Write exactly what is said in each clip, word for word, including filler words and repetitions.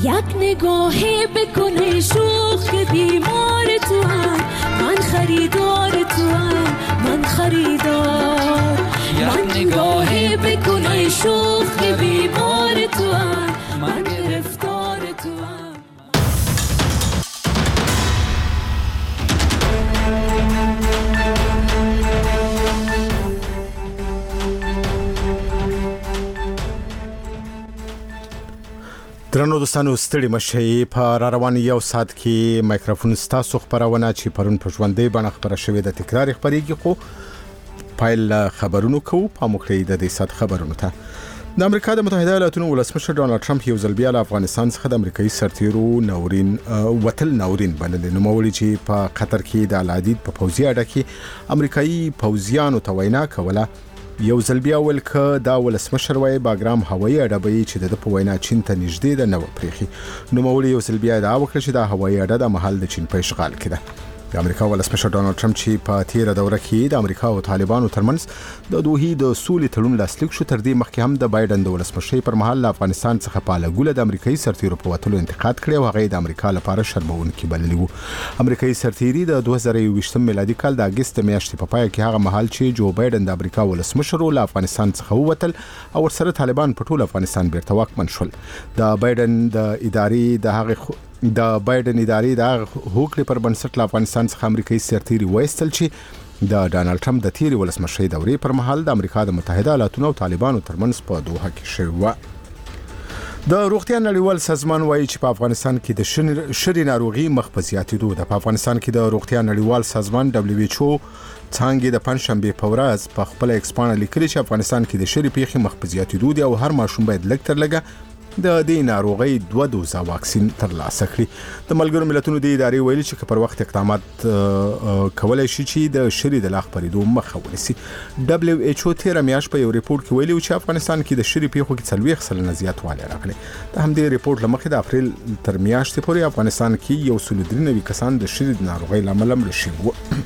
یک نگاه بکنه شوخ بیمار تو هم، من خریدار تو هم، من خریدار. یک نگاه بکنه شوخ بیمار تو هم، من گرفتار تو هم. درنو دوستانو ستړي مشي په را روان یو ساعت کې مایکروفون ستاسو خبرونه چې پرون په ژوندې بڼه خبره شوې د تکرار خبرېږي خو پایل خبرونو کو په مخکې د دې سات خبرونو ته د امریکا د متحده ایالاتونو ولسمشر ډونالد ټرمپ یو ځل بیا له افغانستان څخه د امریکایي سرتیرو نورین وتل نورین بلل نو مولي چې په قطر کې د العدید په پوځي اډه کې امریکایي پوځیانو ته وینا کوله یو ځل بیا ول ک دا ولسمشر وای باګرام هوایي اډه چې د په وینا چین ته نږدې ده نو پریخي نو مولي یو ځل بیا دا وکړه چې دا هوایي اډه د محل د چین په اشغال کې ده. د امریکا ولسمشر ډونالد ټرمپ چې په تیر دوره کې د امریکا او طالبانو ترمنځ د دوه د سولې تړون لاسلیک شو تر دې مخکې هم د بایدن د ولسمشي پر مهال افغانستان څخه په لګوله د امریکایي سرتیرو په وتلو انتقاد کړی او هغه د امریکا لپاره شرمونکي بللی وو. امریکایي سرتیري د دوه زره یو ویشت میلادي کال د اگست میاشتې په پای کې هغه مهال چې جو بایدن د امریکا ولسمشر له افغانستان څخه ووتل او ورسره طالبان په ټول افغانستان بیرته واکمن شول. د بایدن د ادارې د هغه د بایدن ادارې د هوکړې پر بنسټ له افغانستان څخه امریکایي سرتیري وایستل چې د ډانلډ ټرمپ د تیری ولسمشي دورې پر مهال د امریکا د متحده ایالاتونو او طالبانو ترمنځ په دوحه کې شوی و. د روغتیا نړیوال سازمان وایي چې په افغانستان کې د شری ناروغي مخ په زیاتېدو ده. په افغانستان کې د روغتیا نړیوال سازمان دبليو ایچ او څنګه د پنځشنبه په ورځ په خپل ایکسپانه لیکلي چې افغانستان کې د شری پیښې مخ په زیاتېدو دي او هر ماشوم باید لږ تر لږه د دې ناروغي دوه دوزه واکسین ترلاسه کړي. د ملګرو ملتونو د ادارې ویلي چې پر وخت اقدامات کولای شي چې د شری د لاخ پریدو مخه ونیسي. دبليو ایچ او تیر میاشت په یو ریپورت کې ویلي چې افغانستان کې د شری پیښو کې څلوېښت سلنه زیاتوالی راغلی. د همدې ریپورت لمخې د اپریل تر میاشتې پورې افغانستان کې یو سل درې نوي کسان د شری د ناروغي لامل مړه شوي وو.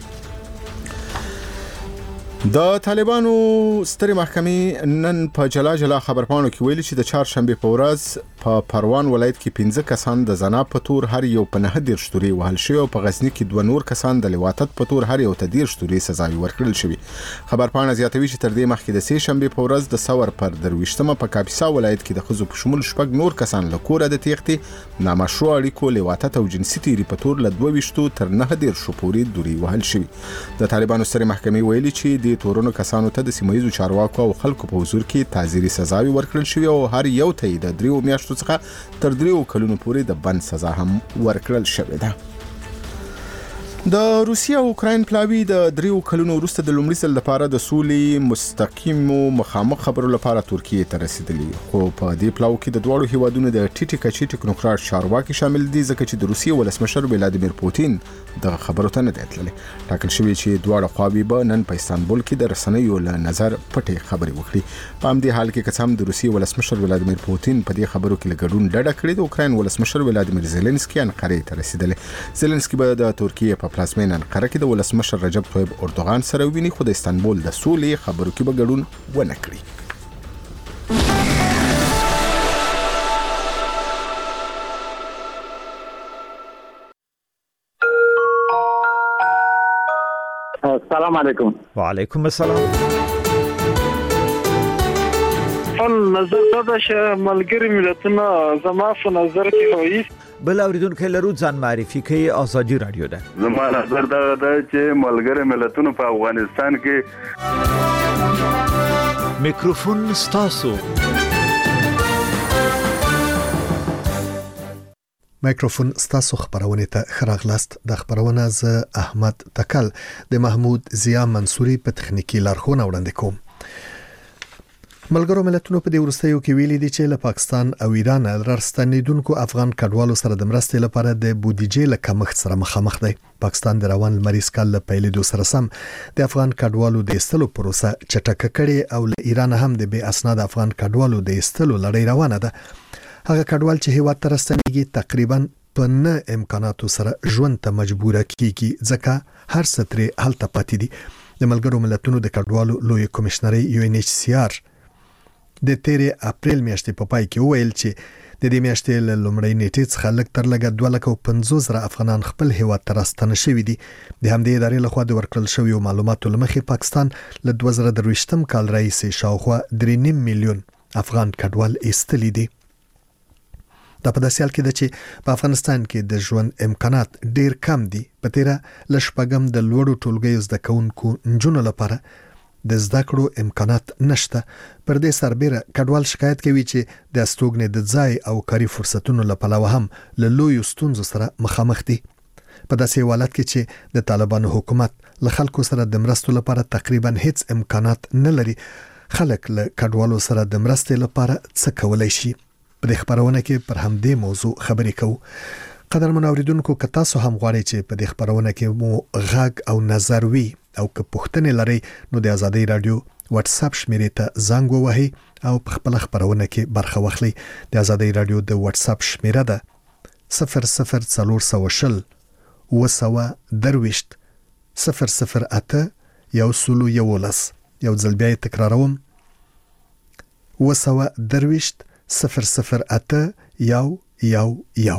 د طالبانو سترې محکمې نن په جلا جلا خبرپاڼو کې ویلي چې د چهارشنبه په ورځ په پروان ولایت کې پنځه کسان د زنا په تور هر یو په نه دېرش تورې وهل شوي او په غزنی کې دوه نور کسان د لواطت په تور هر یو ته دېرش تورې سزاوي ورکړل شوي. خبرپاڼه زیاتوي چې تر دې مخکې د سې شنبه په ورځ د ثور پر درويشتمه په کاپیسا ولایت کې د خزو په شمول شپږ نور کسان له کوره د تېښتې نامشروع اړیکو لواطت او جنسي تیری په تور له دوه ویشتو تر نه دېرش پورې دورې وهل شوي. د طالبانو سترې محکمې ویلي چې د تورونو کسانو ته د سیمایي چارواکو او خلکو په حضور کې تعزیري سزاوي ورکړل شوی او هر یو ته د دریو میاشتو څخه تر دریو کلونو پورې د بند سزا هم ورکړل شوې ده. د روسیا او اوکراین پلاوی د دریو کلونو وروسته د لومړي ځل لپاره د سولې مستقیم مخامخ خبرو لپاره ترکیه ته رسیدلی خو په دې پلاو کې د دوړو هیوادونو د ټیټی کچې ټکنوکرات چارواکي شامل دي ځکه چې د روسیې ولسمشر ولادیمیر پوتین د خبرو ته نه دی تللی. ټاکل شوی چې دوړو خواوې به نن په استانبول کې د رسنیو له نظر پټې خبرې وکړي. په همدې حال کې قسم د روسیې ولسمشر ولادیمیر پوتین په دې خبرو کې لګډون ډډه کړې. د اوکراین ولسمشر ولادیمیر زيلنسکي انقره ته رسیدلی. زيلنسکي به د ترکیه په پلازمین انقره کې د ولسمشر رجب طيب اردوغان سره ویني خو د استانبول د سولې خبرو کې به ګډون ونه کړي. السلام علیکم. وعلیکم السلام. فل نظر دا چې ملګری ملتونه زما په نظر کې هوي بل اوریدونکو لرو ځان معرفي کوي. ازادي رادیو ده. زما نظر دا ده چې ملګری ملتونه په افغانستان کې میکروفون ستاسو. میکروفون ستاسو خبرونه ته خراغلاست. د خبرونه ز احمد تکل د محمود ضیا منصوري په تخنیکی لارښوونه وړاندې کوم. ملګرو ملتونو په دې ورستیو کې ویلي دي چې له پاکستان او ایران راستنیدونکو افغان کډوالو سره د مرستې لپاره د بودیجې له کمښت سره مخامخ دی. پاکستان د روان لمریز کال له پیلېدو سره سم د افغان کډوالو د ایستلو پروسه چټکه کړې او له ایران هم د بې اسناد افغان کډوالو د ایستلو لړۍ روانه ده. هغه کډوال چې هیواد ته راستنیږي تقریبا په نه امکاناتو سره ژوند ته مجبور کیږي ځکه هر څه ترې هلته پاتې دي. د ملګرو ملتونو د کډوالو لوی کمشنري یو ان ایچ سی آر د تیرې اپریل میاشتې په پای کې وویل چې د دې میاشتې له لومړۍ نیټې څخه لږ تر لږه دوه لکه پنځوس زره افغانان خپل هیواد ته راستنه شوي دي. د همدې ادارې لخوا د ورکړل شویو معلوماتو له مخې پاکستان له دوه زره درویشتم کال راهیسې شاوخوا درې نیم میلیون افغان کډوال ایستلي دي. دا په داسې حال کې ده چې په افغانستان کې د ژوند امکانات ډیر کم دي. په تیره ل شپږم د لوړو ټولګیو زده کوونکو نجونو لپاره د زده کړو امکانات نشته. پر دې سربېره کډوال شکایت کوي چې د استوګنې د ځای او کاري فرصتونو له پلوه هم له لویو ستونزو سره مخامخ دي. په داسې حالت کې چې د طالبانو حکومت له خلکو سره د مرستو لپاره تقریبا هیڅ امکانات نه لري، خلک له کډوالو سره د مرستې لپاره څه کولای شي؟ په دې خبرونه کې پر همدې موضوع خبرې کوو. قدرمن اوریدونکو، که تاسو هم غواړئ چې په دې خبرونه کې مو غږ او نظر وي او که پوښتنې لرئ نو د آزادۍ رادیو واتس اپ شمیرې ته زنګ ووهئ او په خپل خبرونه کې برخه واخلئ. د آزادۍ رادیو د واتس اپ شمیره ده صفر صفر څلور سوه شل اوه سوه درویشت صفر صفر اته یو سلو یولس. یو ځل بیا یې تکراروم، اوه سوه درویشت صفر صفر اته یو یو یو.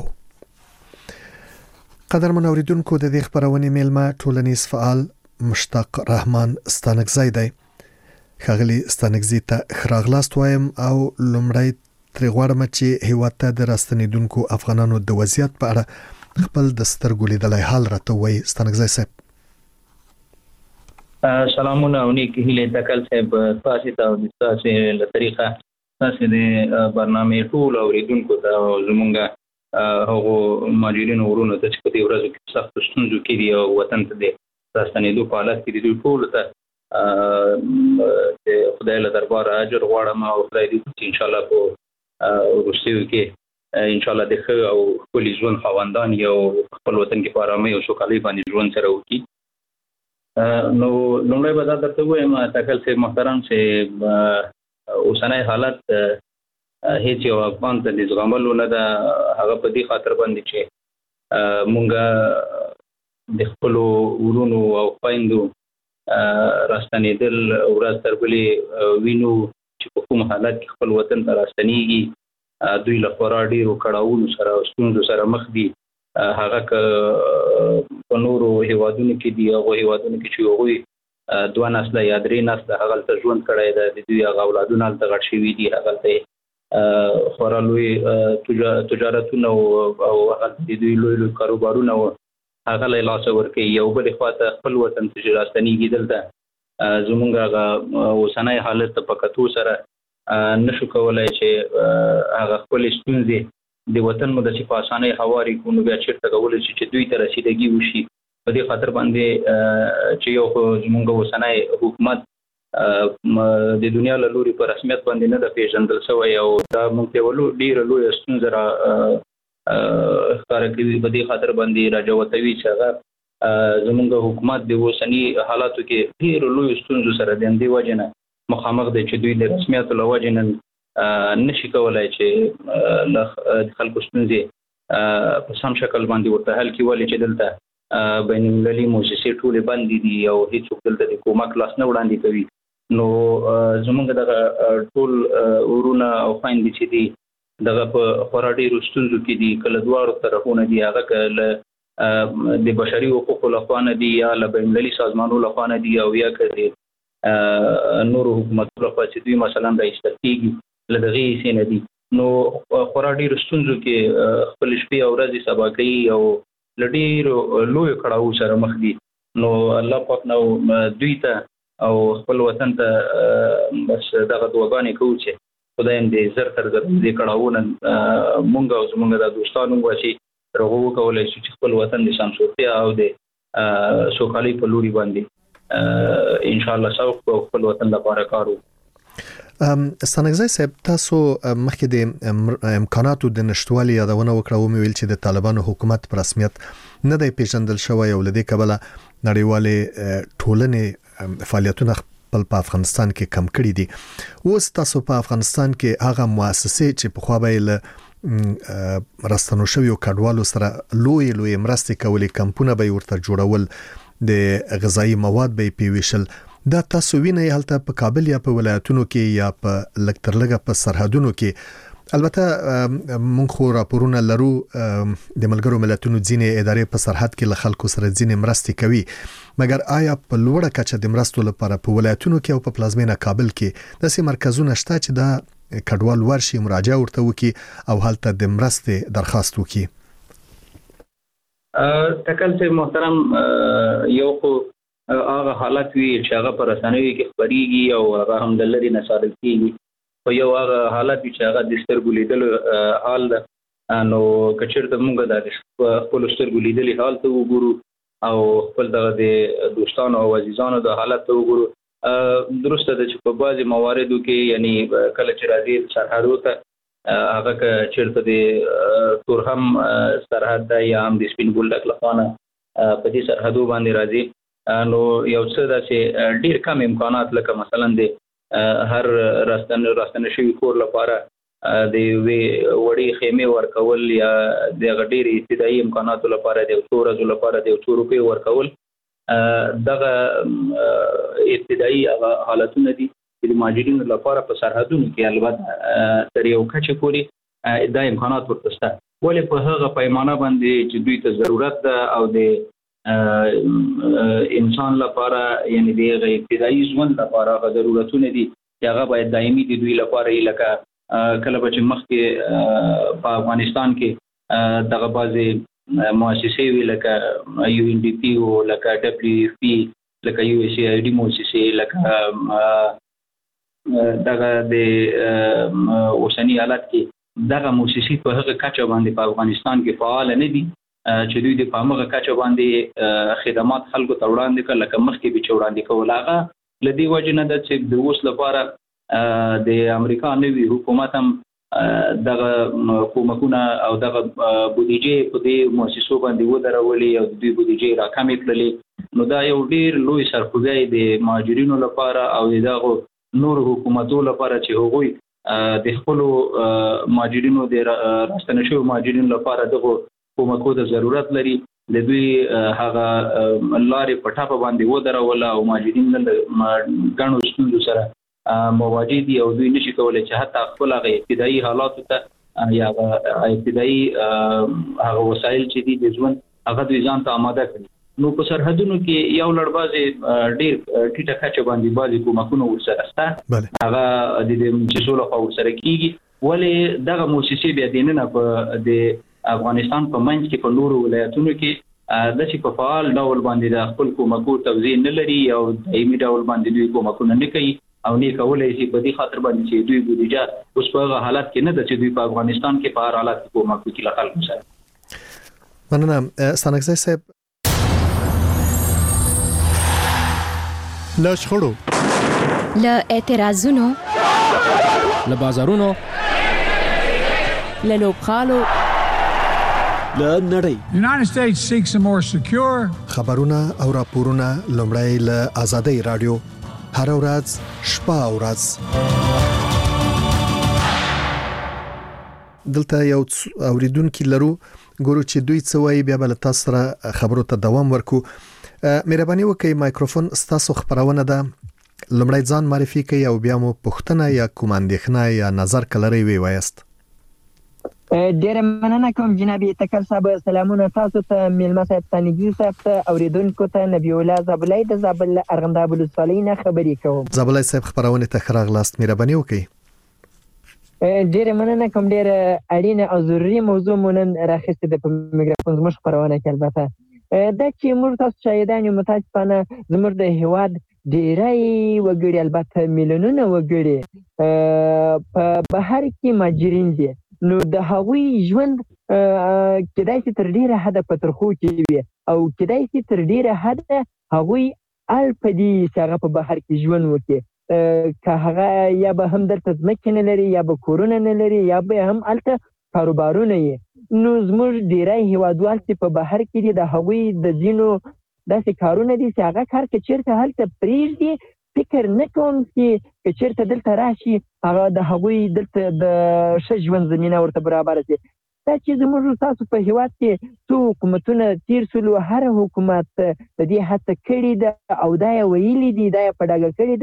قدرمن اوریدونکو، د دې خبرونې میلمه ټولنیز فعال مشتاق رحمان ستانکزی دی. ښاغلي ستانکزي ته ښه راغلاست وایم او لومړی ترې غواړم چې هیواد ته د راستنېدونکو افغانانو د وضعیت په اړه خپل د سترګو لیدلی حال راته ووایي. ستانکزی صاحب سلامونه او نیک هیلې تکل صاحب، تاسې ته او د تاسې له طریقه تاسې د برنامې ټول اوریدونکو ته او زمونږ هغو مهاجرینو ورونو ته چې په دې ورځو کې سختو ستونزو کې دي او وطن ته د راستنېدو په حالت کې دي، دوی ټولو ته د خدای له درباره اجر غواړم او خدای دې چې انشاءالله په وروستیو کې انشاءالله د ښه او ښکلي ژوند خاوندان یو خپل وطن کې په ارامۍ او سوکالۍ باندې ژوند سره وکړي. نو لومړی به دا درته ووایم تکل صاحب محترم چې اوسنی حالت هیڅ یو افغان ته د زغملو نه ده. هغه په دې خاطر باندې چې مونږ د خپلو ورونو او خویندو راستنېدل ورځ تر بلې وینو چې په کوم حالت کې خپل وطن ته راستنېږي. دوی له خورا ډېرو کړاوونو سره او ستونزو سره مخ دي. هغه که په نورو هیوادونو کې دي، هغو هیوادونو کې چې هغوی دوه نسله یا درې نسله هغلته ژوند کړی ده، د دوی هغه اولادونه هلته غټ شوي دي، هغلته خورا لوی تجارتونه او هغلته د دوی لوی لوی کاروبارونه و هغه له لاسه ورکوي. یو بلې خوا ته خپل وطن ته چې راستنېږي دلته زمونږ هغه اوسنی حالت ته په کتو سره نشو کولی چې هغه خپلې ستونزې د وطن مو داسې په اسانۍ هوارې کړو، نو بیا چېرته کولی شي چې دوی ته رسیدګي وشي. په دې خاطر باندې چې یو خو زمونږ اوسنی حکومت د دنیا له لوري په رسمیت باندې نه ده پېژندل شوی او دا موږ ته یوه ډېره لویه ستونزه را ښکاره کوي. په دې خاطر باندې راجوتوي چې هغه زمونږ حکومت د اوسني حالاتو کې ډېرو لویو ستونزو سره د همدې وجې نه مخامخ دی چې دوی د رسمیاتو له وجې نه نشي کولی چې د خلکو ستونزې په سم شکل باندې ورته حل کړي، ولې چې دلته بین المللي موسسې ټولې بندې دي او هېڅوک دلته د کومک لاس نه وړاندې کوي. نو زمونږ دغه ټول ورونه او خویندې چې دي دغه په خورا ډېرو ستونزو کې دي، که له دواړو طرفونه دي، هغه که له د بشري حقوقو لخوا نه دي یا له بین المللي سازمانونو لخوا نه دي او یا که د نورو حکومتونو لخوا چې دوی مثلا راایستل کېږي له دغې حصې نه دي. نو خورا ډېرو ستونزو کې خپلې شپې او ورځې سبا کوي او له ډېرو لویو کړاوو سره مخ دي. نو الله پاک نو دوی ته او خپل وطن ته بس دغه دعاګانې کوو چې خدای هم دې زر تر زر دې کړاوونه مونږ او زمونږ د دوستانو وباسي، تر هغو وکولی شو چې خپل وطن د سمسورتیا او د سوکالۍ په لوري باندې انشاءالله سوق او خپل وطن لپاره کار وکړو. ستانکزی صاحب، تاسو مخکې د امکاناتو د نشتوالي یادونه وکړه، ومې ویل چې د طالبانو حکومت په رسمیت نه دی پیژندل شوی او له دې کبله نړیوالې ټولنې فعالیتونه خپل په افغانستان کې کم کړي دي. اوس تاسو په افغانستان کې هغه مؤسسې چې پخوا به یې له راستنو شویو کډوالو سره لوی لوی مرستې کولې، کمپونه به یې ورته جوړول، د غذایي مواد به یې پیویشل، دا تاسو وینئ هلته په کابل یا په ولایتونو کې یا په لږ تر لږه په سرحدونو کې البته مونږ خو راپورونه لرو د ملګرو ملتونو ځینې ادارې په سرحد کې له خلکو سره ځینې مرستې کوي، مګر آیا په لوړه کچه د مرستو لپاره په ولایتونو کې او په پلازمینه کابل کې داسې مرکزونه شته چې دا کډوال ورشي مراجعه ورته وکي او هلته د مرستې درخواست وکي؟ تکل چې محترم یو خو هغه حالت وی چې هغه پر رسنیو کې خبريږي او هغه هم د لري نشادل کیږي، په یو هغه حالت چې هغه د سترګو لیدل حال نو کچیر د مونږ د خپل سترګو لیدل حال ته وګورو او خپل د دوستانو او عزیزانو د حالت ته وګورو. درسته ده چې په بعضي مواردو کې یعنی کله چې راځي سرحدو ته هغه چیرته د تورهم سرحد یا هم د سپین ګولډک لخوانه په دې سرحدو باندې راځي نو یو څه ده چې ډیر کم امکانات لکه مثلا د هر راستن راستن شوی کور لپاره د وی وړي خیمه ورکول یا د غډيري ابتدایي امکاناتو لپاره د څورزو لپاره د څو روپے ورکول دغه ابتدایي حالتونه دي چې د ماجرینو لپاره په سرحدونو کې البته تر یو کچه پورې د امکانات ورته ولې په هغه پیمانه باندې چې دوی ته ضرورت ده او د انسان لپاره یعنی د ابتدایي ژوند لپاره هغه ضرورتونه دي چې هغه باید دایمي دي دوی لپاره لکه کله چې مخکې په افغانستان کې دغه بعضي مؤسسې وی لکه یو ان ډي پی او لکه دبليو اف پی لکه یو اس ای ډي مؤسسې لکه دغه د اوسنی حالت کې دغه مؤسسې په هغه کچه باندې په افغانستان کې فعال نه دي چې دوی د پامغه کچه باندې خدمات خلکو ته وړاندې کړل لکه مخکې به وړاندې کول هغه لدی وجنه د چې د اوس لپاره د امریکا نوي حکومت هم دغه حکومتونه او دغه بودیجه په دې مؤسسو باندې ودرولې او د دوی بودیجه راکمې کړلې نو دا یو ډیر لوی سرخوږی د مهاجرینو لپاره او دغه نور حکومتونو لپاره چې هغوی د خپل مهاجرینو د راستنه شوی مهاجرینو لپاره دغه کومکو د ضرورت لري د دوی هغه لارې په ټاپه باندې ودرول او مهاجرین له ګڼو ستونزو سره مواجه دي او دوی نشي کولای چې حتی خپل هغه ابتدایي حالات ته یا ابتدایي هغه وسایل چې دي د ژوند هغه دوی ځان ته آماده کړي. نو په سرحدونو کې یو لړبازي ډیر ټیټه کچه باندې بعضي کومکونه ورسره شته هغه د دې مؤسسو له خوا ورسره کیږي ولې دغه مؤسسې بیا دینه په د افغانستان په منځ کې په نورو ولایتونو کې د چې په فعال ډول باندې د خپل کومکو توزیع نه لري او دایمي ډول باندې دوی کومکونه نه کوي او نه کولای شي په دې خاطر باندې چې دوی بودیجه اوس په حالت کې نه ده چې دوی په افغانستان کې په هر حالت کې کومک وکړي خلکو سره. مننه ستانکزی صاحب. له شخړو له اعتراضونو له بازارونو له لوبخالو له نړۍ The United States seeks a more secure خبرونه او راپورونه لومړی له آزادۍ رادیو هر ورځ شپه او ورځ دلته یو اوریدونکو لرو ګورو چې دوی څه وایي بیا بل تاسو سره خبرو ته دوام ورکو. مهرباني وکړئ مایکروفون ستاسو خبرونه ده لومړی ځان معرفي کړئ او بیا مو پوښتنه یا کوم اندېښنه یا نظر کلري وی وایست. ډیره مننه کوم جناب تکل صاحب. سلامونه تاسو ته میلمه صاحب تنګي صاحب ته اوریدونکو ته نبی الله زابلای د زابل ارغنداب ولسوالۍ نه خبرې کوم. زابلای صاحب خبرونه ته خراغلاست مهرباني وکړئ. ډیره مننه کوم ډیره اړینه او ضروري موضوع مونږ راخسته د میکروفون زموږ خبرونه کې البته دا چې موږ تاسو شاهدان یو متاسفانه زموږ د هواد ډیرای وګړي البته میلیونونه وګړي په بهر کې ماجرین دي نو د هغوی ژوند کدای چې تر ډیره حد په ترخو کې وي او کدای چې تر ډیره حد هغوی الپدی څنګه په بهر کې ژوند وکړي که هغه یا به هم دلته ځمکې نه لري یا به کورونه نه لري یا به هم الته کاروبارونه یې نو زموږ ډیری هیوادوال چې په بهر کې دي د هغوی د ځینو داسې کارونه دي چې هغه کار که چېرته هلته پرېږدي فکر نه کوم چې که چېرته دلته راشي هغه د هغوی دلته د ښه ژوند زمینه ورته برابره شي. دا چې زموږ تاسو په هیواد کې څو حکومتونه تیر سولو هر حکومت د دې هڅه کړې ده او دا یې ویلي دي دا یې په ډاګه کړې ده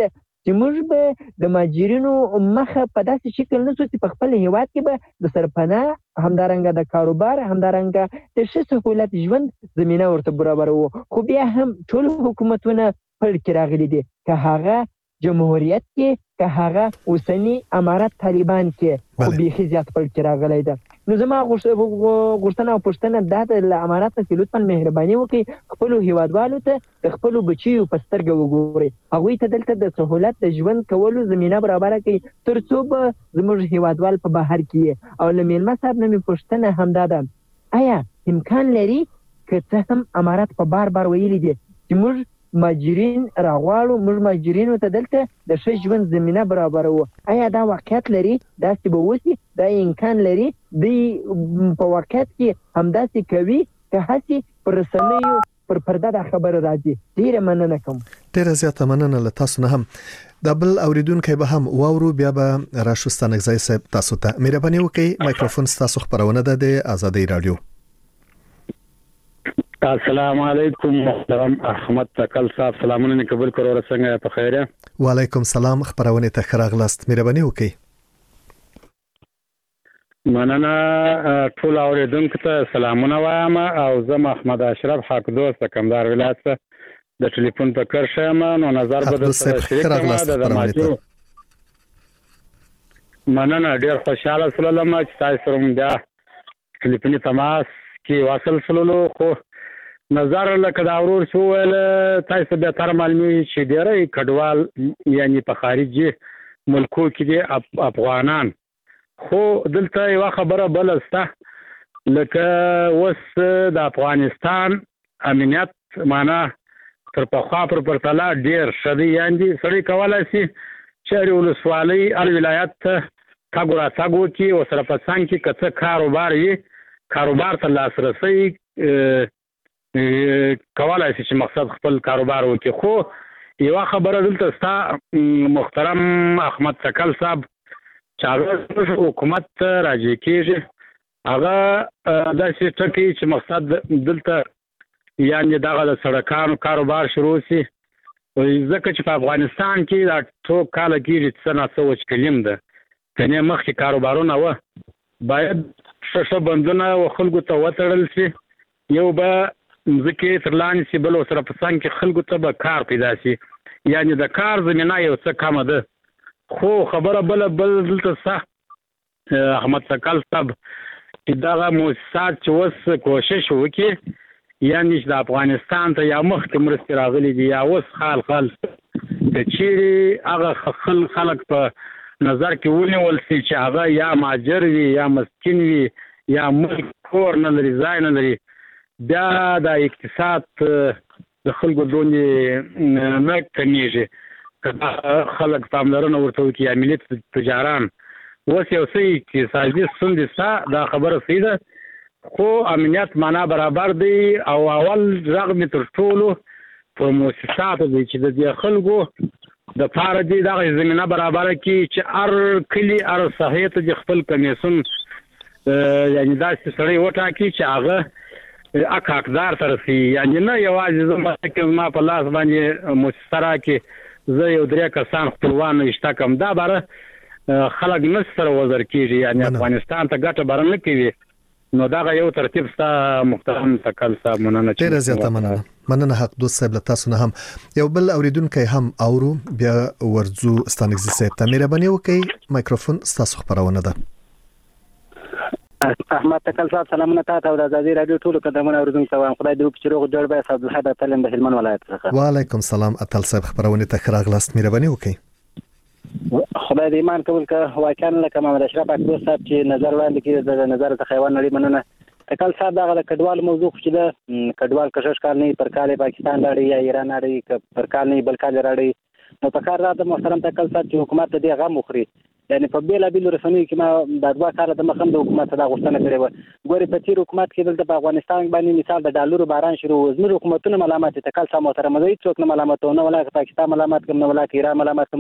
چې موږ به د مهاجرینو مخه په داسې شکل نسو چې په خپل هیواد کې به د سرپناه همدارنګه د کاروبار همدارنګه د ښه سهولت ژوند زمینه ورته برابروو. خو بیا هم ټول حکومتونه پړ کې راغلي دي، که هغه جمهوریت کې که هغه اوسنی امارت طالبان کې، خو بیخي زیات پړ کې راغلی ده. نو زما غوښتنه او پوښتنه دا ده له امارت څخه لطفا مهرباني وکړئ خپلو هیوادوالو ته د خپلو بچیو په سترګه وګورئ، هغوی ته دلته د سهولت د ژوند کولو زمینه برابره کړئ تر څو به زموږ هیوادوال په بهر کې. او له میلمه صاحب نه مې پوښتنه همدا ده، آیا امکان لري که څه هم امارت په بار بار ویلي دي چې موږ مهاجرین راغواړو، موږ مهاجرینو ته دلته د ښه ژوند زمینه برابروو، آیا دا واقعیت لري؟ داسې به وشي؟ دا امکان لري؟ دوی په واقعیت کې همداسې کوي که هسې پر رسنیو پر پرده دا خبره راځي؟ ډیره مننه کوم. ډیره زیاته مننه له تاسو نه هم. د بل اوریدونکو به هم واورو، بیا به راشو ستانګزای صاحب تاسو ته مهرباني وکړئ. مایکروفون تاسو خبرونه ده د آزادۍ رادیو. السلام علیکم محترم احمد تکل صاحب، سلامونه نه قبول کړو. څنګه په خیره؟ وعلیکم سلام، خبرونه ته خراغلاست، مهرباني وکړئ. مننه ټول اوریدونکو ته سلامونه وایم. او زه محمد اشرف حق دوست کمدار ولایت د ټلیفون په کار شم. نو نظر بدل سره شریک ما د ماجو مننه ډیر خوشاله سلام چې تاسو سره مونږه ټلیفوني تماس کې واصل سلولو. خو نظر لکه دا ورور شو ول تاسو به تر معلومي چې ډیره کډوال یعنی په خارجي ملکو کې دي افغانان، خو دلته یو خبره بل استه لکه وس د افغانستان امنیت معنا تر په خوا پر پرتلا ډیر شدي، یعنی سړی کولای شي چې ولسوالۍ ال ولایت کا ګورا څنګه کې او سره په څنګه کې کڅ کاروبار یې کاروبار ته لاسرسي کولای شي چې مقصد خپل کاروبار وکړي. خو یو خبره دلته ستا محترم احمد تکل صاحب چې هغه حکومت راځي کېږي هغه داسې ټکی چې مقصد دلته یعنی دغه د سړکانو کاروبار شروع شي، ځکه چې په افغانستان کې دا ټول کال کېږي چې نه څه وچ کلیم ده کنه مخکې کاروبارونه و باید ښه بندونه و خلکو ته وتړل شي، یو به ځکه تر لاندې سي بل سره په څنګه کې خلکو ته به کار پیدا شي، یعنی د کار زمينه یو څه کم ده. خو خبره بل بل دلته صح احمد تکل صاحب چې دا مؤسسات چې وس کوشش وکړي یعنی د افغانستان ته یا مخکې مرستې راغلي دي یا وس خال خال چې هغه خل خلک په نظر کې ونیول شي چې هغه یا ماجر وي یا مسکین وي یا ملک کور نه لري ځای نه لري، بیا د اقتصاد د خلکو دونې نه کمیږي. که خلک پاملرنه ورته وکړي یا ملي تجاران اوس یو څه اقتصادي ستونزې شته، دا خبره صحیح ده، خو امنیت معنا برابر دی. او اول رغم تر ټولو په مؤسساتو دی چې د دې خلکو د پاره دی دغه زمینه برابره کړي چې هر کلی هر ساحې ته خپل کمیسون یعنی داسې سړی وټاکي چې هغه اک حقدار ترسي، یعنی نه یوازې زما کې ما په لاس باندې مؤسسه راکړي زه یو درې کسان خپلوان اشتا کم دا باره خلک نه سره وزر کېږي، یعنی افغانستان ته ګټه باره نه کوي. نو دا یو ترتیب ستا محترم تکل صاحب مننه. ډیره زیاته مننه. مننه حق دوست صاحب له تاسو نه هم. یو بل اوریدونکو هم اورو، بیا ورځو ستانګزي صاحب ته مهرباني وکړئ. مایکروفون تاسو خبرونه ده. احمد تکل صاحب سلامونه تاسو او د آزادۍ رادیو ټول قدمونه اوریدونکو ته خدای دې وکړي چې روغ جوړ به صاحب الحد تعلیم د هلمند ولایت څخه. وعلیکم سلام اتل صاحب خبرونه ته خراغلاست، مهرباني وکړئ. خدای دې ایمان قبول کړه. واقعا لکه محمد اشرف اکبر صاحب چې نظر وړاندې کړي د نظر ته حیوان لري مننه. تکل صاحب دا د کډوال موضوع چې د کډوال کشش کار نه پر کال پاکستان لري یا ایران لري پر کال نه بل کال لري، نو په کار راته محترم تکل صاحب چې حکومت دې غم وخوري، یعنی په بیل بیل رسنیو کې ما د دوا کال د مخم د حکومت دا غوښتنه کړې و. ګوري په تیر حکومت کې دلته په افغانستان باندې مثال د ډالرو باران شروع وزمر حکومتونه ملامت تکل صاحب محترم دې څوک نه ملامت نه ولا پاکستان ملامت کوم نه ولا ایران ملامت کوم،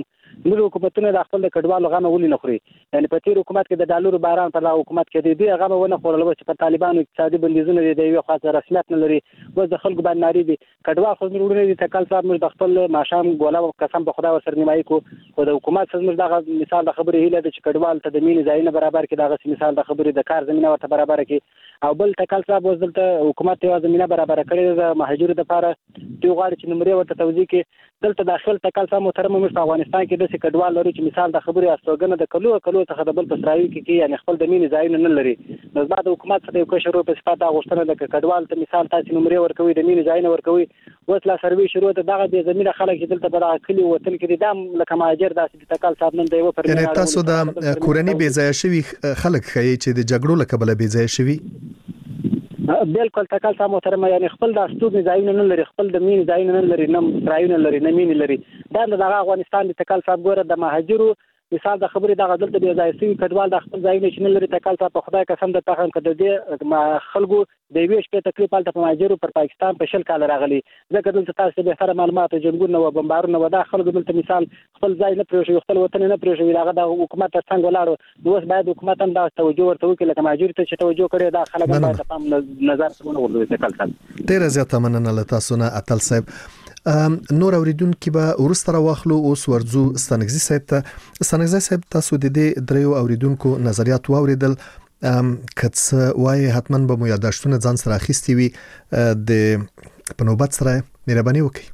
نور حکومتونه د خپل د کډوالو غم ولې نه خوري یعنی په تیر حکومت کې د ډالرو باران په دغه حکومت کې د دې غم ونه خورل چې په طالبانو اقتصادي بندیزونه د یو خاصه رسمیت نه لري و د خلکو باندې ناری دي کډوال خو نورونه دي تکل صاحب موږ د خپل ماشام ګولا قسم په خدا ورسره نیمایي کو خو د حکومت څخه موږ دغه مثال د خبرې هیله د کډوال ته د مینې ځای نه برابر کې دغه مثال د خبرې د کار زمينه ورته برابر کې او بل تکل صاحب وزلته حکومت یو زمينه برابر کړې د مهاجرو لپاره دوی غواړي چې نمرې ورته توزیع کې دلته داخل تکل صاحب محترم موږ په افغانستان کې د کډوال لري چې مثال د خبرې استوګنه د کلو کلو څخه د بل پسراوي کې یعنی خپل د مینې ځای نه لري نو بعد حکومت څخه یو کشر په صفات غوښتنه د کډوال ته مثال تاسو نمرې ورکوي د مینې ځای نه ورکوي وسلا سروي شروع ته دغه د زمينه خلک چې دلته په دغه کلی وطن کې د لکه مهاجر داسې تکل صاحب نن دی و پر یعنی تاسو د کورنۍ بې ځای شوی خلک خایي چې د جګړو له کبله بې ځای شوی بالکل تکل صاحب محترم یعنی خپل د استوګ ځایونه نه لري خپل د مین ځایونه نه لري نم ځایونه لري نه مین لري دا د افغانستان د تکل صاحب ګوره د مهاجرو مثال د خبرې دغه دلته بیا ځای سوي کډوال د خپل ځایونه چې نه لري تکل صاحب په خدای قسم د تخم کړه د خلکو د ویش په تکلیف حالت په مهاجرو پر پاکستان په شل کال راغلي ځکه دلته تاسو به سره معلومات جنګونه و بمبارونه و د خلکو دلته مثال خپل ځای نه پروژه خپل وطن نه پروژه دغه د حکومت تر څنګه ولاړو نو اوس باید حکومت هم دا توجه ورته وکړي لکه مهاجر ته چې توجه کړي دا خلک باید په نظر څنګه ورته تکل صاحب ډیر زیاته مننه له تاسو نه اتل صاحب نور اوریدونکو به ورسته راوخلو اوس ورځو ستانګزي صاحب ته ستانګزي صاحب تاسو د دې دریو اوریدونکو نظریات واوریدل کڅ وای حتمن به مو یاداشتونه ځان سره اخیستي وي د پنوبت سره مهرباني وکړئ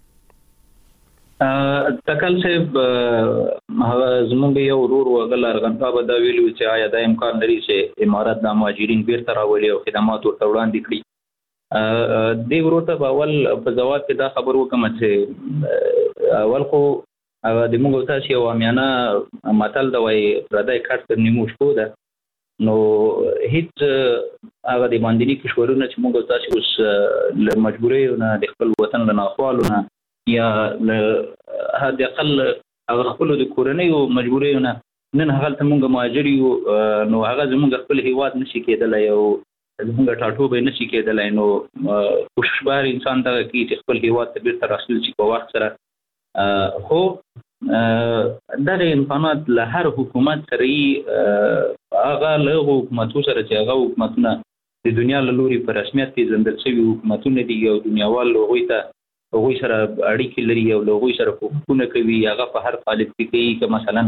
تکل صاحب زمونږ یو ورور وغل ارغنفا به دا ویلو چې آیا د امکان لري چې امارات د مهاجرین بیرته راولي او خدمات ورته وړاندې کړي دی ورته باول په ځواب کې دا خبر وکم چې اول خو د موږ تاسو یو امیانه متل دا وای پردای کټ پر نیمو شپو ده نو هیڅ هغه د باندې کې شورونه چې موږ تاسو اوس له مجبورۍ نه د خپل وطن له ناخوالو نه یا له هدا اقل هغه خپل د کورنۍ او مجبورۍ نه نن هغه ته موږ مهاجر یو نو هغه زموږ خپل هیواد نشي کېدلی یو زموږ ټاټو به نشي کېدلی نو کوشش بار انسان دا کوي چې خپل هیواد ته بیرته راسل شي په وخت سره خو دا د امکانات له هر حکومت سره هغه له حکومتو سره چې هغه حکومتونه د دنیا له لوري په رسمیت پیژندل شوي حکومتونه دي او دنیاوال هغوی ته هغوی سره اړیکې لري او هغوی سره حقوقونه کوي هغه په هر حالت کې کوي که مثلا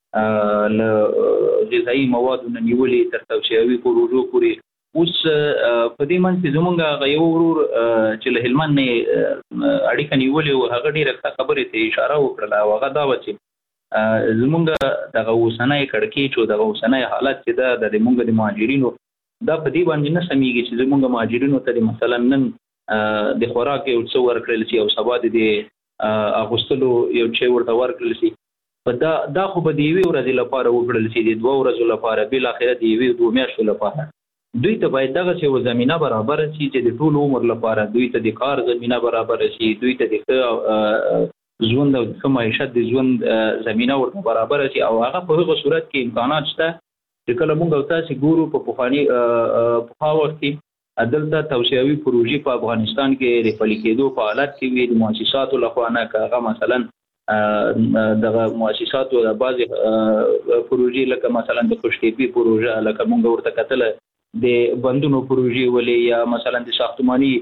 له غذایي موادو نه نیولې تر توصیوي پروژو پورې اوس په دې منځ کې زمونږ یو ورور چې له هلمند نه اړیکه نیولې او هغه ډېره خبرې ته اشاره وکړله او هغه دا و چې زمونږ دغه اوسنی کړکېچ او دغه اوسنی حالت چې دا د زمونږ د مهاجرینو دا په دې باندې نه سمیږي چې زمونږ مهاجرینو ته مثلا نن د خوراک یو څه ورکړل شي او سبا د اغوستلو یو څه ورته ورکړل شي په دا دا خو به د یوې ورځې لپاره وکړل شي د دوه ورځو لپاره بالاخره د یوې دوه میاشتو لپاره دوی ته باید دغه څه زمينه برابر شي چې د ټول عمر لپاره دوی ته د کار زمينه برابر شي دوی ته د ژوند او د معیشت د ژوند زمينه ورته برابر شي او هغه په هغه صورت کې امکانات شته چې کله موږ تاسو ګورو په پخوانی په وخت کې عدالت توسعوي پروژې په افغانستان کې د پلي کېدو په حالت کې وي د مؤسساتو لخوا نه کاغه مثلا دغه مؤسساتو د بعض پروژې لکه مثلا د خوشتيپي پروژه لکه موږ ورته کتل د بندونو پروژې ولې یا مثلا د ساختماني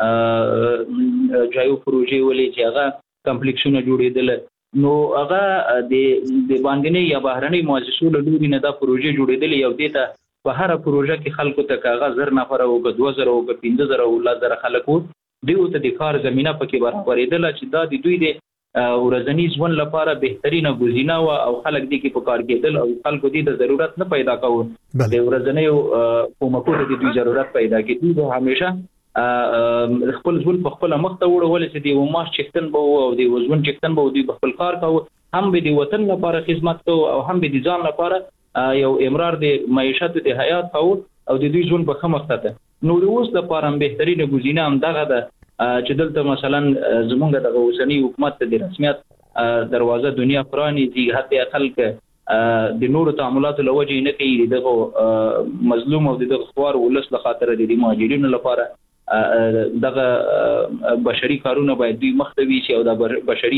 جایو پروژې ولې چې هغه کمپلیکسونه جوړېدل نو هغه د د باندې یا بهرنۍ مؤسسو له لوري نه دا پروژې جوړېدل یو دیته په هر پروژه کې خلکو ته کاغذ زر نفر او دوه زره او پنځه زره او لا زره خلکو دیو ته د کار زمينه پکې برابرېدل چې دا د دوی د ورځنی ژوند لپاره بهترینه گزینه و او خلک دې کې په کار کېدل او خلکو دې د ضرورت نه پیدا کوو د ورځنی کومکو ته د ضرورت پیدا کېدل دوی همیشه خپل ژوند په خپل مخ ته وړول چې دی و ماش چکتن به او دی ژوند چکتن به دی خپل کار کوو هم به د وطن لپاره خدمت کوو او هم به د ځان لپاره یو امرار د معیشت د حیات کوو او د دوی ژوند په خمخ ته نو د اوس لپاره بهترینه گزینه هم دغه ده چې دلته مثلا زمونږ د اوسنی حکومت د رسمیت دروازه دنیا پرانی دي حتی اقل ک د نور تعاملات لوجه نه کوي دغه مظلوم او دغه خوار ولس له خاطر د مهاجرینو لپاره دغه بشري کارونه باید دوی مختوي شي او د بشري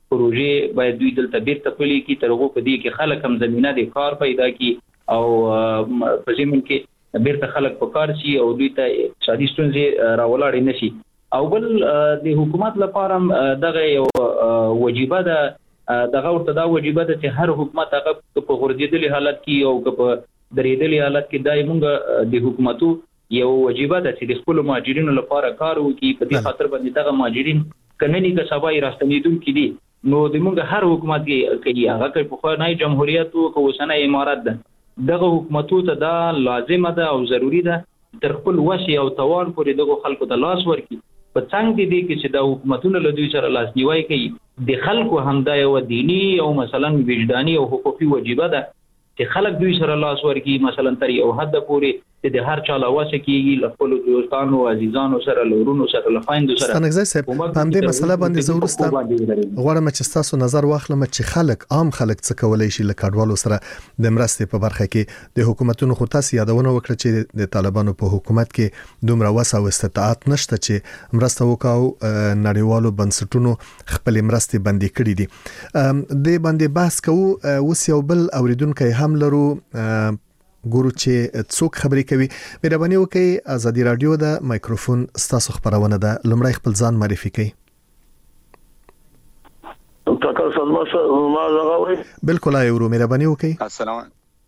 پروژې باید دوی دلته بیرته پلي کړي، تر هغو په دې کې خلک هم زمینه د کار پیدا کړي او په ضمن کې بیرته خلک په کار شي او دوی ته اقتصادي ستونزې راولاړې نه شي. او بل د حکومت لپاره دغه یو وجیبه ده، دغه ورته دا وجیبه ده چې هر حکومت هغه په غورځېدلي حالت کې او په درېدلي حالت کې دا موږ د حکومتو یو وجیبه ده چې د خپل مهاجرینو لپاره کار وکړي. په دې خاطر باندې دغه مهاجرین کننی که سبا یې راستنیدونکي دي، نو د موږ هر حکومت کې هغه که پخوانی جمهوریت او که اوسنی امارت ده، دغه حکومتو ته دا لازمه ده او ضروري ده تر خپل وس او توان پورې دغه خلکو ته لاس ورکړي. په څنګه دي کې چې دا حکومتونه له دوی سره لاس نیوی کوي، د خلکو همدا یو دینی او مثلا وجداني او حقوقي وجیبه ده چې خلک دوی سره لاس ورکړي، مثلا تر یو حد پورې د هر چا لواسه کېږي له خپل دوستانو او عزیزانو سره، لورونو سره، له خویندو سره. ستنګزی صاحب په همدې مسله باندې زه وروسته غواړم چې ستاسو نظر واخلم چې خلک عام خلک څه کولی شي له کډوالو سره د مرستې په برخه کې. د حکومتونو خو تاسو یادونه وکړه چې د طالبانو په حکومت کې دومره وس او استطاعت نشته چې مرسته وکاو، نړیوالو بنسټونو خپل مرستې بندي کړې دي. د باندې بحث کوو. اوس یو بل اوریدونکو هم لرو، ګورو چې څوک خبرې کوي. مهرباني وکړئ، ازادي رادیو د مایکروفون ستاسو خبرونه ده. لومړی خپل ځان معرفي کړئ. تاسو سلام ما زغاوي بالکل ایورو، مهرباني وکړئ. السلام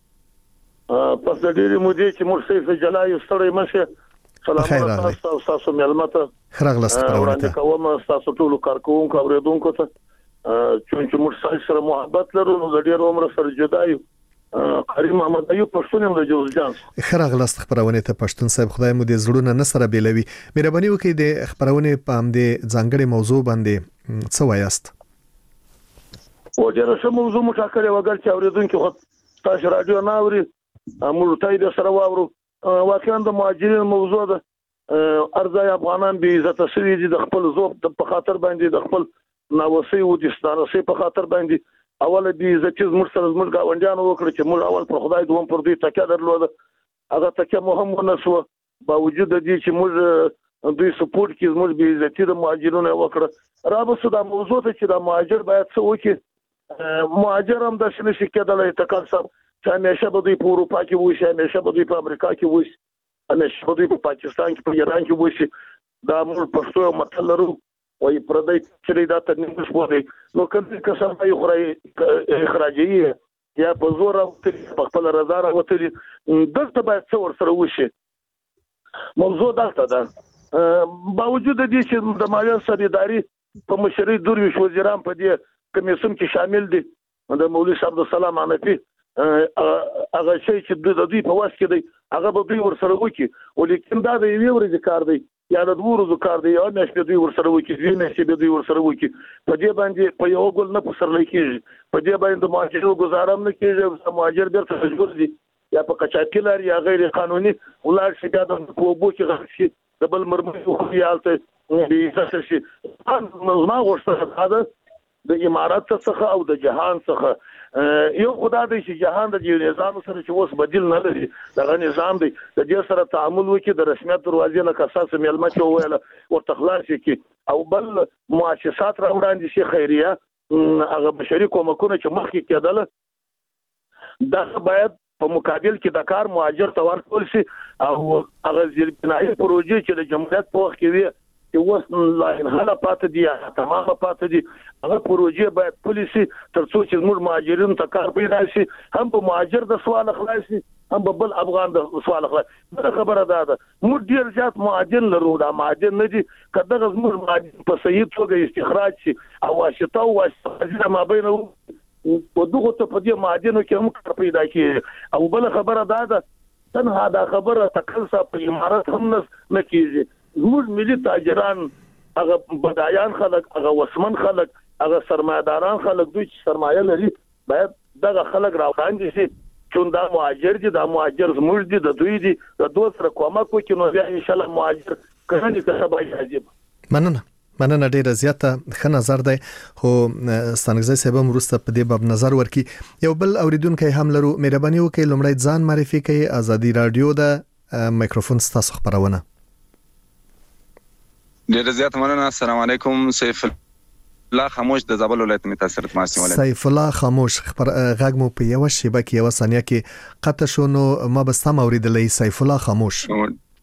پس د ډېرې مودې چې مرسي په جلای ستړی مشه. سلام تاسو تاسو ملمته خراغلست خبرونه ته کوم تاسو ټول کارکونکو اوریدونکو ته چې مرسي سره محبت لرو، نو د ډېر عمر سره جدایو کریم محمد ایوب پښتون هم د جوزجان. خراغلست خبرونه ته پښتون صاحب، خدای مو دې زړونه نه سره بیلوي. مهرباني وکړئ د خبرونه په هم د ځانګړي موضوع باندې څه وایاست؟ او ډېر څه موضوع مټاکلې وګر چې اوریدونکو خو تاسو رادیو نه اوري، موږ ته دې سره واورو. واقعا د مهاجرین موضوع ده. ارزای افغانان به عزت شوی دي د خپل ذوق په خاطر باندې، د خپل ناوسي او د ستانسي په خاطر باندې. اوله دې عزت زموږ سره زموږ گاونډیانو وکړي چې موږ اول پر خدای دوم پر دې تکیه درلوده، هغه تکیه مو هم ونسو. باوجود دې چې موږ دوی سپورټ کې زموږ به عزت د مهاجرونو وکړه. را به سودا موضوع ته چې د مهاجر باید څه وکړي. مهاجر هم د شنه شي کېدلای تکل صاحب چې همیشه به دوی په اروپا کې وي، همیشه به دوی په امریکا کې وي، همیشه به دوی په پاکستان کې په ایران کې وي. دا موږ پښتو متل لرو وای پردای چې دا ته نیمه شپه نو کله که سم یو خړای اخراجي یا په زور او په خپل رضا راوتلی دلته باید څور سره وشي. موضوع دلته ده. باوجود دې چې د مالیه سرداري په مشري درویش وزیران په دې کمیسیون کې شامل دي، د مولوی صاحب السلام حنفي هغه شی چې د دوی په واس کې دی هغه به دوی ورسره وکړي. ولیکن دا د یوې ورځې کار دی یا د دوه ورځو کار دی، یا نشته دوی ورسره وکړي، دوی نشته دوی ورسره وکړي. په دې باندې په یو ګل نه پسرلای کېږي، په دې باندې د مهاجرو گزارم نه کېږي. مهاجر بیرته مجبور دي یا په قاچاقي لار یا غیر قانوني ولر شي، دا د کوبو کې غشي د بل مرمنو خو یالته دې څه شي. ما غوښتل دا د امارات څخه او د جهان څخه یو خدای دې چې جهان د یو نظام سره چې اوس بدیل نه لري، دغه نظام دی د دې سره تعامل وکړي، د رسمیت دروازې له اساس ملمه چې ویل او تخلاص کی او بل مؤسسات را وړاندې شي خیریه هغه بشري کومکونه چې مخکې کېدل دا باید په مقابل کې د کار مهاجر ته ورکول شي. او هغه ځینې پروژې چې د جمهوریت په وخت کې وي چې اوس لا انحاله پاتې دي یا تمامه پاتې دي، هغه پروژې باید پولیسي تر څو چې موږ مهاجرین ته کار پیدا شي، هم په مهاجر د سوال خلاص شي، هم په بل افغان د سوال خلاص. دا خبره ده موږ ډیر زیات مهاجر لرو، دا مهاجر نه دي کله موږ مهاجر په صحیح توګه استخراج شي او واسطه او واسطه ما بینه په دغه ته په دې مهاجرینو کې هم کار پیدا کیږي. او بل خبره ده تنها دا خبره تکلسه په امارات هم نه کیږي. زموږ ملي تاجران هغه بدایان خلک، هغه وسمن خلک، هغه سرمایداران خلک، دوی چې سرمایه لري باید دغه خلک راوړاندې شي چې دا مهاجر دي، دا مهاجر زموږ دي، د دوی دي، د دوی سره کومک وکړي، نو بیا ان شاء الله مهاجر کړي که سبا یې. مننه مننه ډیره زیاته ښه نظر دی. خو ستانګزی صاحب هم وروسته په دې باب نظر ورکړي. یو بل اوریدونکی هم لرو، مهرباني وکړئ لومړی ځان معرفي کړئ. ازادي رادیو د مایکروفون ستاسو خبرونه. ډیره زیاته مننه. السلام علیکم. سیف الله خاموش د زابل ولایت متاثر تماسي ولایت سیف الله خاموش خبر غږ مو په یو شیبه کې یو ثانیه کې قطع شو نو ما به سم اوریدلې سیف الله خاموش و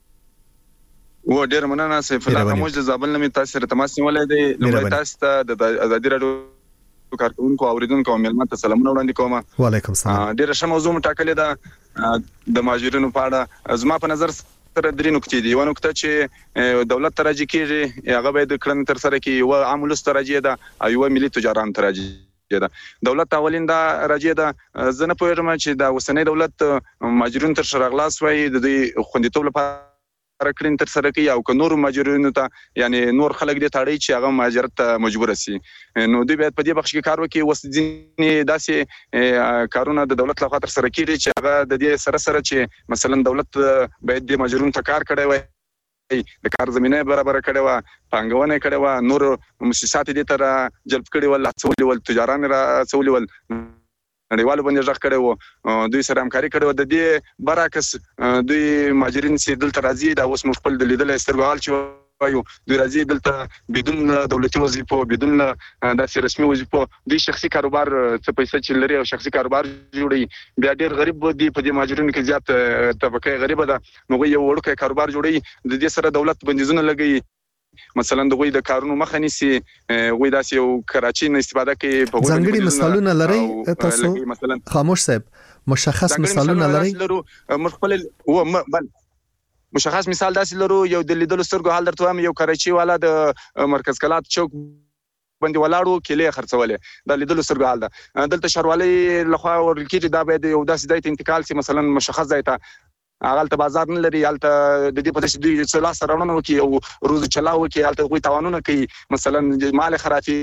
ډیر مننه سیف الله خاموش د زابل نه متاثر تماسي ولایت دی لومړی تاسو ته د ازادي رادیو کارکونکو اوریدونکو او ملمت سلامونه وړاندې کوم. وعلیکم السلام. ډیر ښه موضوع مټاکلې ده د ماجرینو په اړه. زما په نظر تر درې نکتې دي. یو نکته چې دولت ترجی کیږي هغه باید کړن تر سره کې یو عامل ترجی ده او یو ملي تجاران ترجی ده. دولت اولین دا راجی ده زه نه پوهیږم چې دا وسنۍ دولت ماجرین تر شرغلاس وای د دې خوندیتوب لپاره کړن تر سره کې او ک نور ماجرینو ته یعنی نور خلک دې تاړي چې هغه مهاجرت ته مجبور شي نو دوی باید په دې بخش کې کار وکړي. وس ځینې داسې کارونه د دولت لخوا تر سره کیږي چې هغه د دې سره سره چې مثلا دولت باید د ماجرینو ته کار کړی وي د کار زمينه برابر کړي و پانګونه کړي و نور مؤسسات دې تر جلب کړي ول څولې ول تجاران را څولې ول نړیوالو باندې ځخ کړي وو دوی سره همکاري کړي و. د دې برعکس دوی ماجرین چې دلته راځي دا اوس مخ خپل دلیدل استرګال چې وایو دوی راځي دلته بدون دولتي وظیفو بدون داسې رسمي وظیفو دوی شخصي کاروبار څه پیسې چې لري او شخصي کاروبار جوړي. بیا ډېر غریب دي په دې ماجرینو کې زیات طبقه غریب ده نو یو وړوکی کاروبار جوړي د دې سره دولت بندیزونه لګي مثلا دغه د کارونو مخه نیسي وې داسې یو کراچي نه استفاده کوي په ځانګړي مثالونه لري تاسو خاموش صاحب مشخص مثالونه لري مخبل و بل مشخص مثال داسې لرو یو د لیدلو سترګو حال درته وایم یو کراچي والا د مرکز کلات چوک باندې ولاړو کله خرڅولې د لیدلو سترګو حال ده دلته شهروالي لخوا ورکیږي دا به یو داسې ځای ته انتقال سي مثلا مشخص ځای ته هغه بازار نه لري هلته د دې په دې دوی څلا سره ورونه وکي او روز چلاو وکي هلته کوئی توانونه کوي مثلا مال خرافي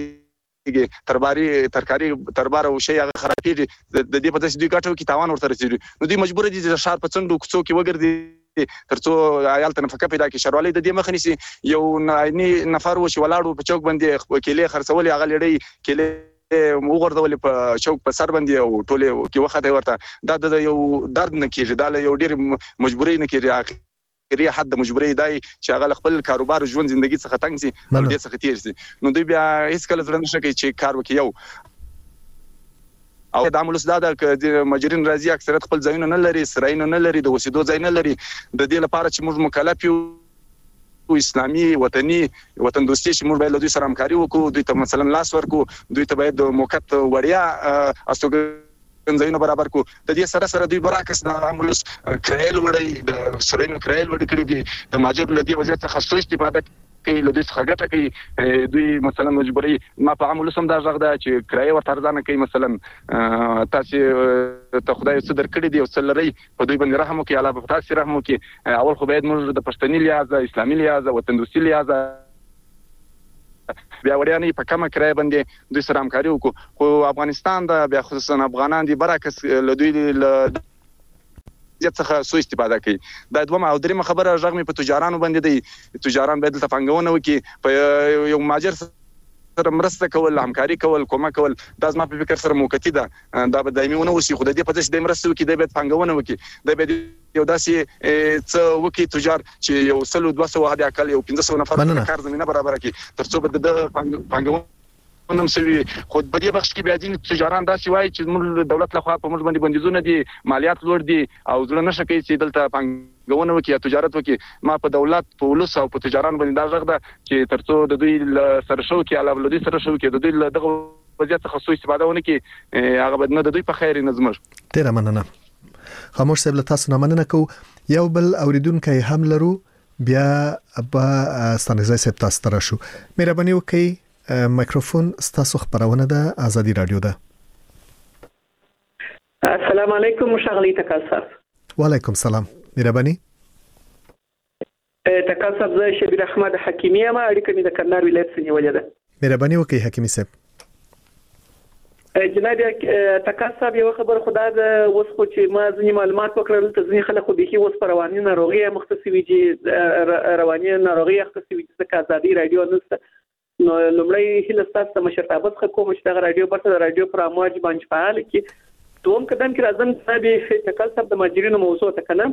ترباري ترکاری تربار او شی هغه خرافي د دې په دې دوی کاټو کې تاوان ورته رسیدي نو دوی مجبور دي د شهر په څنډو کوڅو کې وګرځي ترڅو عیال ته نفقه پیدا کړي. شهروالي د دې مخ نیسي یو نایني نفر و چې ولاړو په چوک باندې وکیلې خرڅولې هغه لړۍ کله وګورځول په چوک په سر باندې او ټوله کې وخت ورته دا د یو درد نه کیږي دا یو ډیر مجبوري نه کیږي اخري حد مجبوري دی چې هغه خپل کاروبار ژوند ژوندۍ څخه تنګ سي او دې څخه تیر سي نو دوی بیا هیڅ کله ځل نشي کوي چې کار وکړي. یو او د عملوس دا د ماجرین راځي اکثریت خپل ځایونه نه لري سراینه نه لري د وسیدو ځای نه لري د دې لپاره چې موږ مکلف یو اسلامي وطني وطن دوستي چې موږ باید له دوی سره همکاري وکړو دوی ته مثلا لاس ورکو دوی ته باید موقت وړیا استوګنځایونه برابر کو. د دې سره سره دوی برعکس د عملوس کرایل وړي د سراینو کرایل وړي کړي دي د ماجر له دې وضعیت څخه څه استفاده کوي له دې څخه ګټه کوي دوی مثلا مجبوري ما په عملوس هم دا ځغ ده چې کرایه ورته ارزانه کوي مثلا تاسو ته خدای څه درکړي دی او څه لري په دوی باندې رحم وکړي الله په تاسو رحم وکړي. اول خو باید موږ د پښتني لحاظ اسلامي لحاظ وطن دوستي لحاظ بیا وړاندې په کومه کرایه باندې دوی سره همکاري وکړو. خو افغانستان دا بیا خصوصا افغانان دي برعکس له دوی له څخه سو استفاده کوي. دا دوه او درېمه خبره ژغ مې په تجارانو باندې دی تجاران باید د پنګونه وکړي په یو ماجر سره مرسته کول همکاري کول کومه کول دا زما په فکر سره موقتی ده دا به دایمي ونه وسی خو د دې په دې د مرسته وکړي د باید پنګونه وکړي د باید یو داسې څه وکړي تجار چې یو سلو دوه سوه هدا کال یو پنځه سوه نفر کار زمينه برابر کړي ترڅو به د پنګونه نم سوي خود په دې بخش کې بیا ځین تجاران داسې وایي چې موږ دولت لخوا په موږ باندې بندیزونه دي مالیات لوړ دي او ځل نشه کوي چې دلته پنګونه وکړي تجارت وکړي. ما په دولت په ولس او په تجاران باندې دا ځغ ده چې ترڅو د دوی سره شو کې علاوه د دوی سره شو کې د دوی دغه وضعیت څخه سوء استفاده ونه کې هغه بد نه د دوی په خیر نظم. ډیر مننه خاموش صاحب له تاسو نه مننه کو. یو بل اوریدونکو هم لرو بیا به ستانګزای صاحب تاسو تر شو مهرباني وکړئ مایکروفون ستاسو خبرونه ده ازادي رادیو ده. السلام علیکم مشغلی تکاسب. وعلیکم السلام مهرباني. تکاسب زه شبیر احمد حکیمی ما اړیکه مې د کندهار ولایت څخه ولې ده. مهرباني وکړئ حکیمی صاحب. جناب تکاسب یو خبر خدا د اوس خو چې ما ځینې معلومات وکړل ته ځینې خلک خو به اوس پر رواني ناروغي مختصي وي چې رواني ناروغي مختصي وي چې ازادي رادیو نسته نو لومړی هله تاسو ته مشرتابه څخه کوم چې دا رادیو برته رادیو پر امواج باندې فعال کی دوم قدم کې راځم چې تکل سب د ماجرینو موضوع ته کنه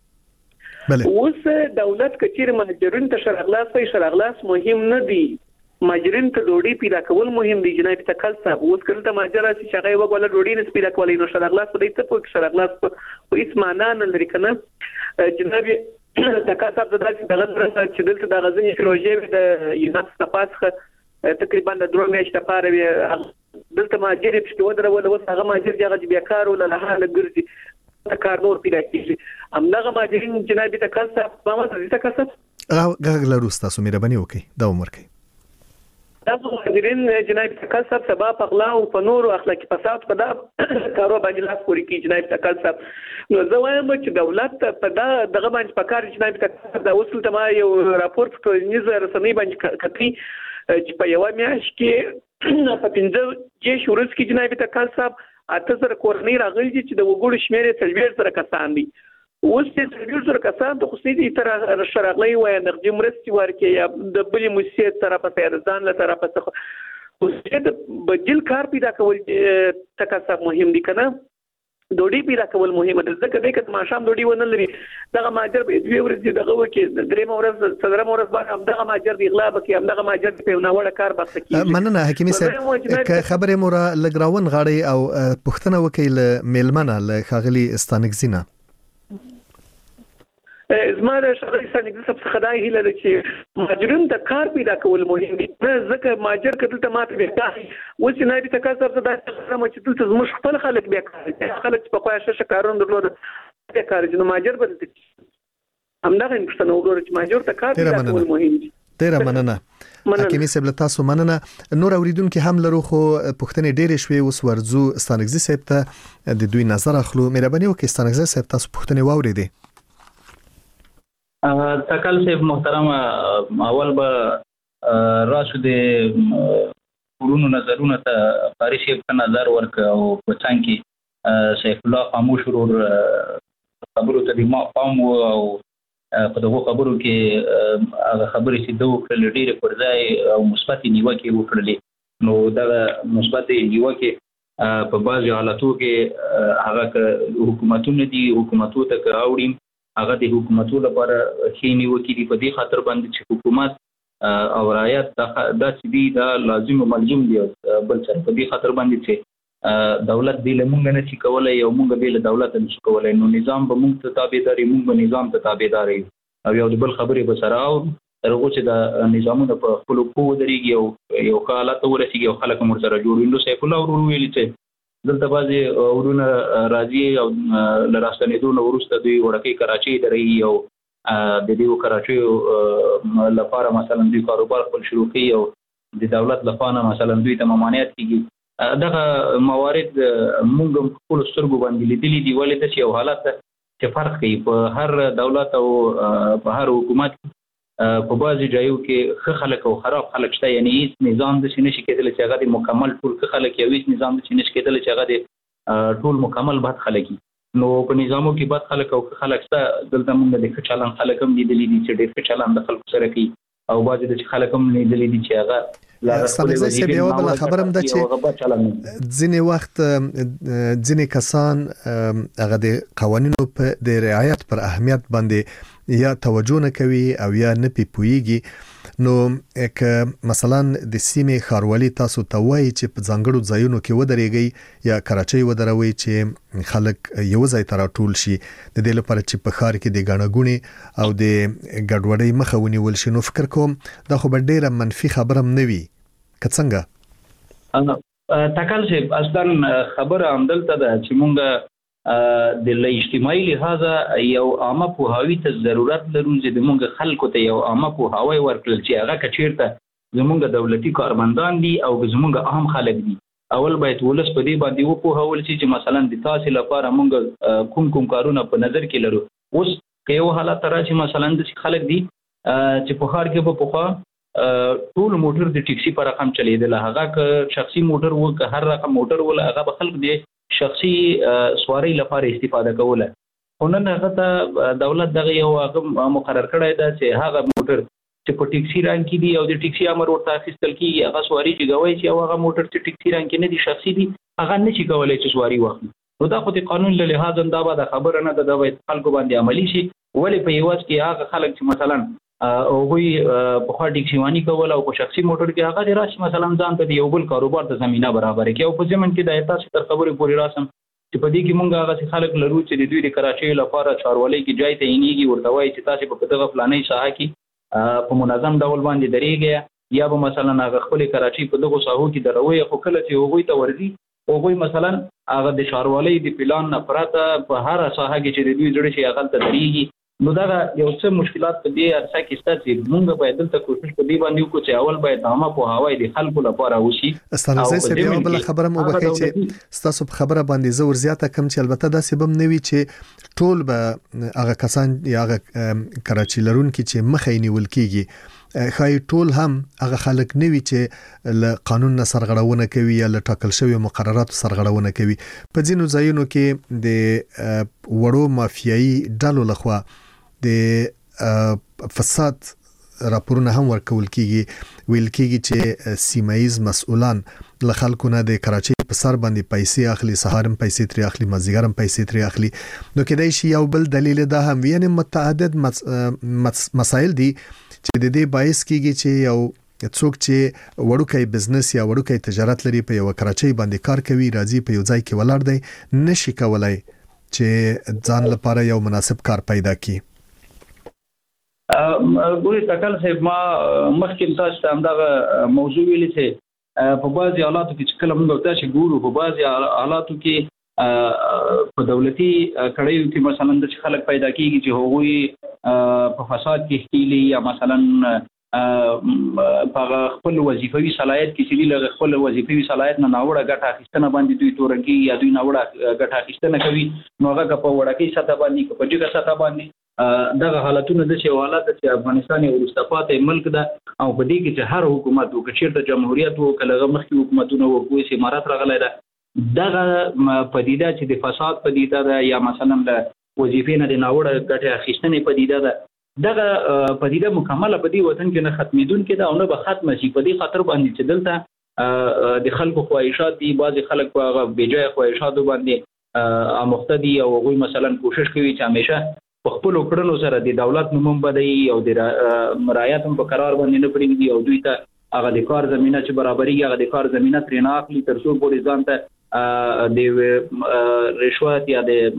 بله اوس دولت کچیر ماجرین ته شرغلاس وي شرغلاس مهم نه دی ماجرین ته ډوډۍ پیدا کول مهم دي جناب تکل صاحب. اوس کله ته ماجر راشي چې هغه وګوله ډوډۍ نه پیدا کولای نو شرغلاس په دې ته په شرغلاس په هیڅ معنا نه لري کنه. جناب تکل صاحب دا چې دغه چې دلته د غزنی پروژې د یونس تفاصله تقریبا د درو میاشتې لپاره وي دلته ماجر په ودرول اوس هغه ماجر چې هغه بیکار ولا له حاله ګرځي کار نور پیدا کیږي. همدغه ماجرین جناب تکل صاحب په ما ته تکل صاحب هغه لروس تاسو مهرباني وکړئ دا عمر کوي تاسو ماجرین جناب تکل صاحب سبا په غلا او په نور اخلاقی فساد په دا کارو باندې لاس پوري کی جناب تکل صاحب. نو زه وایم چې دولت په دا دغه باندې په کار جناب تکل صاحب دا اوس ته ما یو راپور په ټولنیزه رسنۍ باندې کتلی چې په یو میاشت کې په پنځه کې شورس کې جناب تکل صاحب اته سره کورنۍ راغلي چې د وګړو شمیر یې څلور سره کسان دي. اوس چې څلور سره کسان د خصوصي تر شرغلي وای نقدي مرستي ورکې یا د بلې موسسې طرفه ته ځان له طرفه څخه اوس د بدیل کار پیدا کول تکل صاحب مهم دي کنه. ډوډۍ پیدا کول مهمه ده ځکه دې کته ماشام ډوډۍ ونه لري دغه ماجر به دوی ورځې دغه وکي درې مورز صدر مورز باندې هم دغه ماجر دی اغلا بکي هم دغه ماجر په نوړه کار بس کی. مننه حکیمي صاحب خبره مورا لګراون غاړي او پښتنه وکیل میلمنه له خاغلی استانګزینا زماره شغلي سنګ څه خدای هیله لري چې ماجرین د کار پیدا کول مهم دي ځکه ماجر کله ته ماته به کوي و چې نه دي تکاسب ته د چې ټول زموږ خپل خلک به کوي خلک په خوښه ششه کارون درلود د کار جنو ماجر بدل همدغه پښتنه وګورئ چې ماجر د کار پیدا کول مهم دي. ډیره مننه حکیمي صاحب تاسو مننه. نور اوریدونکو هم لرو خو پښتنې ډېرې شوي اوس ورزو استانګزي صاحب ته د دوی نظر اخلو. مهرباني وکړئ استانګزي صاحب تاسو پښتنې واوریدئ. تکل صاحب محترم اول به راشو د ورونو نظرونه ته فارسی په نظر ورک او په څنګه شیخ الله خاموش ورور خبرو ته ما قام او په دغه خبرو کې هغه خبرې چې دوه کړل ډیره پر ځای او مثبت نیوکه وکړلې نو دا مثبت نیوکه په بعض حالاتو کې هغه حکومتونه دي حکومتو ته کاوړي هغه د حکومتو لپاره خېنی وکړي دي په دې خاطر باندې چې حکومت او رعایت د سدي دا لازم او ملزم دي بل څه په دې خاطر باندې چې دولت دی له مونږ نه چې کولای یو مونږ به له دولت نه چې کولای نو نظام به مونږ ته تابعداري مونږ به نظام ته تابعداري او یو بل خبرې به سره او هغه چې د نظامونو په خپل په ودرېږي او یو حالت ورسیږي او خلک مر سره جوړ وینډو سیف الله ورو ویل چې دلته بازي ورونه راځي او لراستنیدو نو ورسته دوی ورکی کراچي درې او د دې کراچي لپاره مثلا دوی کاروبار خپل شروع کړي او د دولت لپاره مثلا دوی ته ممانعت کیږي دغه موارد موږ خپل سترګو باندې لیدلې دي ولې د یو حالت چې فرق کوي په هر دولت او په هر حکومت په بعضي ځایو کې ښه خلک او خراب خلک شته یعنی هیڅ نظام د شنه شي کېدل چې هغه د مکمل ټول خلک یو هیڅ نظام د شنه شي کېدل چې هغه د ټول مکمل بد خلک نو په نظامو کې بد خلک او خلک شته دلته موږ د چالان خلک هم لیدلې دي چې ډېر چالان د خلکو سره کوي او بعضي د خلک هم لیدلې دي چې هغه استانګزي صاحب یو بل خبره هم ده چې ځینې وخت ځینې کسان هغه د قوانینو په د رعایت پر اهمیت باندې یا توجه نه کوي او یا نه پیپويږي نو که مثلا د سیمې خاروالي تاسو ته وایي چې په ځانګړو ځایونو کې ودرېږي یا کراچۍ ودروي چې خلک یو ځای ته راټول شي د دې لپاره چې په ښار کې د ګڼهګونې او د ګډوډۍ مخه ونیول شي نو فکر کوم دا خو به ډېره منفي خبره هم نه وي که څنګه تکل صاحب اصلا خبره همدلته ده چې مونږ د اجتماعي لحاظ یو عامه پوهاوی ته ضرورت لرو چې د مونږ خلکو ته یو عامه پوهاوی ورکړل چې هغه کچیرته زمونږ دولتي کارمندان دي او زمونږ عام خلک دي اول باید ولس په دې باندې وپوهول شي چې مثلا د تاسو لپاره مونږ کوم کوم کارونه په نظر کې لرو اوس که یو حالت راشي مثلا د خلک دي چې په خار کې په پوخا ټول موټر د ټیکسي پر رقم چلیدل هغه که شخصي موټر و که هر رقم موټر ول هغه به خلک دی شخصي سواری لپاره استفاده کوله خو نن هغه ته دولت دغه یو هغه مقرر کړی دا چې هغه موټر چې په ټیکسي رنګ کې دی او د ټیکسي امر ورته اخیستل کیږي هغه سواری چې غوي چې هغه موټر چې ټیکسي رنګ کې نه دی شخصي دی هغه نشي کولای چې سواری واخلي نو دا خو د قانون له لحاظ دا به خبره نه ده دا باید خلکو باندې عملی شي ولې په یوازې کې هغه خلک چې مثلا هغوی په خوا ډیکشیوانی کول او په شخصي موټر کې هغه راشي مثلا ځان ته یو بل کاروبار ته زمينه برابر کړي او په ځمن کې د تاسو تر خبرې پورې راسم چې په دې کې مونږ هغه خلک لرو چې د دوی د کراچۍ لپاره چارولۍ کې ځای ته اینیږي ورته وایي چې تاسو په دغه فلاني ساحه کې په منظم ډول باندې درېږئ یا به مثلا هغه خپل کراچۍ په دغه ساحو کې دروي خو کله چې هغوی ته ورځي هغوی مثلا هغه د چارولۍ د پلان نه پراته په هر ساحه کې چې د دوی جوړ شي هغه ته درېږي نو دا یو څه مشکلات په دې ارسه کې ستاسو چې موږ باید دلته کوشش په دې باندې وکړو چې اول باید عامه په هواي د خلکو لپاره وشي استاد زه یو بل خبره مو بخښی چې تاسو په خبره باندې زور زیاته کم چې البته دا سبب نوي چې ټول به هغه کسان یا هغه کراچي لرونکي چې مخې نیول کیږي خای ټول هم هغه خلک نوي چې له قانون نه سرغړونه کوي یا له ټاکل شوی مقررات سرغړونه کوي په ځینو ځایونو کې د وړو مافیایي ډلو لخوا د فساد راپورونه هم ورکول کیږي ویل کیږي چې سیمایز مسؤلان له خلکو نه د کراچۍ په سر باندې پیسې اخلي سهارم پیسې ترې اخلي مازیګرم پیسې ترې اخلي نو کېدای شي یو بل دلیل دا هم یعنی متعدد مسایل دي چې د دې باعث کیږي چې یو څوک چې وړوکی بزنس یا وړوکی تجارت لري په یو کراچۍ باندې کار کوي راځي په یو ځای کې ولاړ دی نشي کولای چې ځان لپاره یو مناسب کار پیدا کړي ګوري تکل صاحب ما مخکې تاسو ته همدغه موضوع ویلې چې په بعضي حالاتو کې چې کله موږ تاسو ګورو په بعضي حالاتو کې په دولتي کړیو کې مثلا د خلک پیدا کیږي چې هغوی په فساد کې ښکېلي یا مثلا په خپل وظیفوي صلاحیت کې چې له خپل وظیفوي صلاحیت نه ناوړه ګټه اخیستنه باندې دوی تورنګي یا دوی ناوړه ګټه اخیستنه کوي نو هغه په وړکۍ سطح باندې په جګه سطح باندې دغه حالتونه د شی حالت چې افغانستان یو وروسته پاتې ملک ده او په دې کې چې هر حکومت وکړي چې د جمهوریت وکړه مخکې حکومتونه وکړي چې امارات راغلی ده دغه پدیده چې د فساد پدیده ده یا مثلا د وظیفې نه د ناوړه ګټې اخیستنې پدیده ده دغه پدیده مکمله په دې وطن کې نه ختمېدونکې ده او نه به ختمه شي په دې خاطر باندې چې دلته د خلکو خواهشات دي بعضې خلک په هغه بېجایه خواهشاتو باندې آموخته دي او هغوی مثلا کوشش کوي چې همیشه په خپلو کړنو سره د دولت نوم هم بدوي او د رعایت هم په قرار باندې نه پرېږدي او دوی ته هغه د کار زمینه چې برابرېږي هغه د کار زمینه ترې نه اخلي تر څو پورې ځان ته د رشوت یا د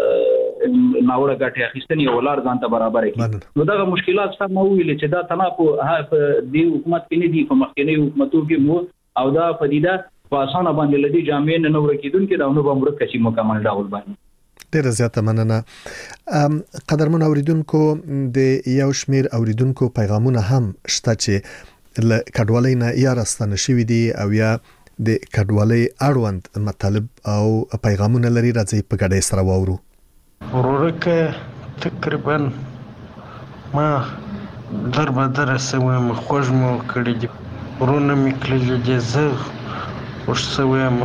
ناوړه ګټې اخیستنې یو لار ځان ته برابر کړي نو دغه مشکلات سم وویلې چې دا تنها په دې حکومت کې نه دي په مخکینیو حکومتونو کې مو او دا پدیده په اسانه باندې له دې جامعې نه ورکېدونکې ده او نه به مړه کشي مکمل ډول باندې ډیره زیاته مننه قدرمن اوریدونکو د یو شمیر اوریدونکو پیغامونه هم شته چې له کډوالۍ نه یا راستنه شوي دي او یا د کډوالۍ اړوند مطالب او پیغامونه لري راځي په ګډه سره واورو ورکه تقریبا ما در بدر سوم خوښ مو کړی دي ورونه میکلل دي زه خوښ سوم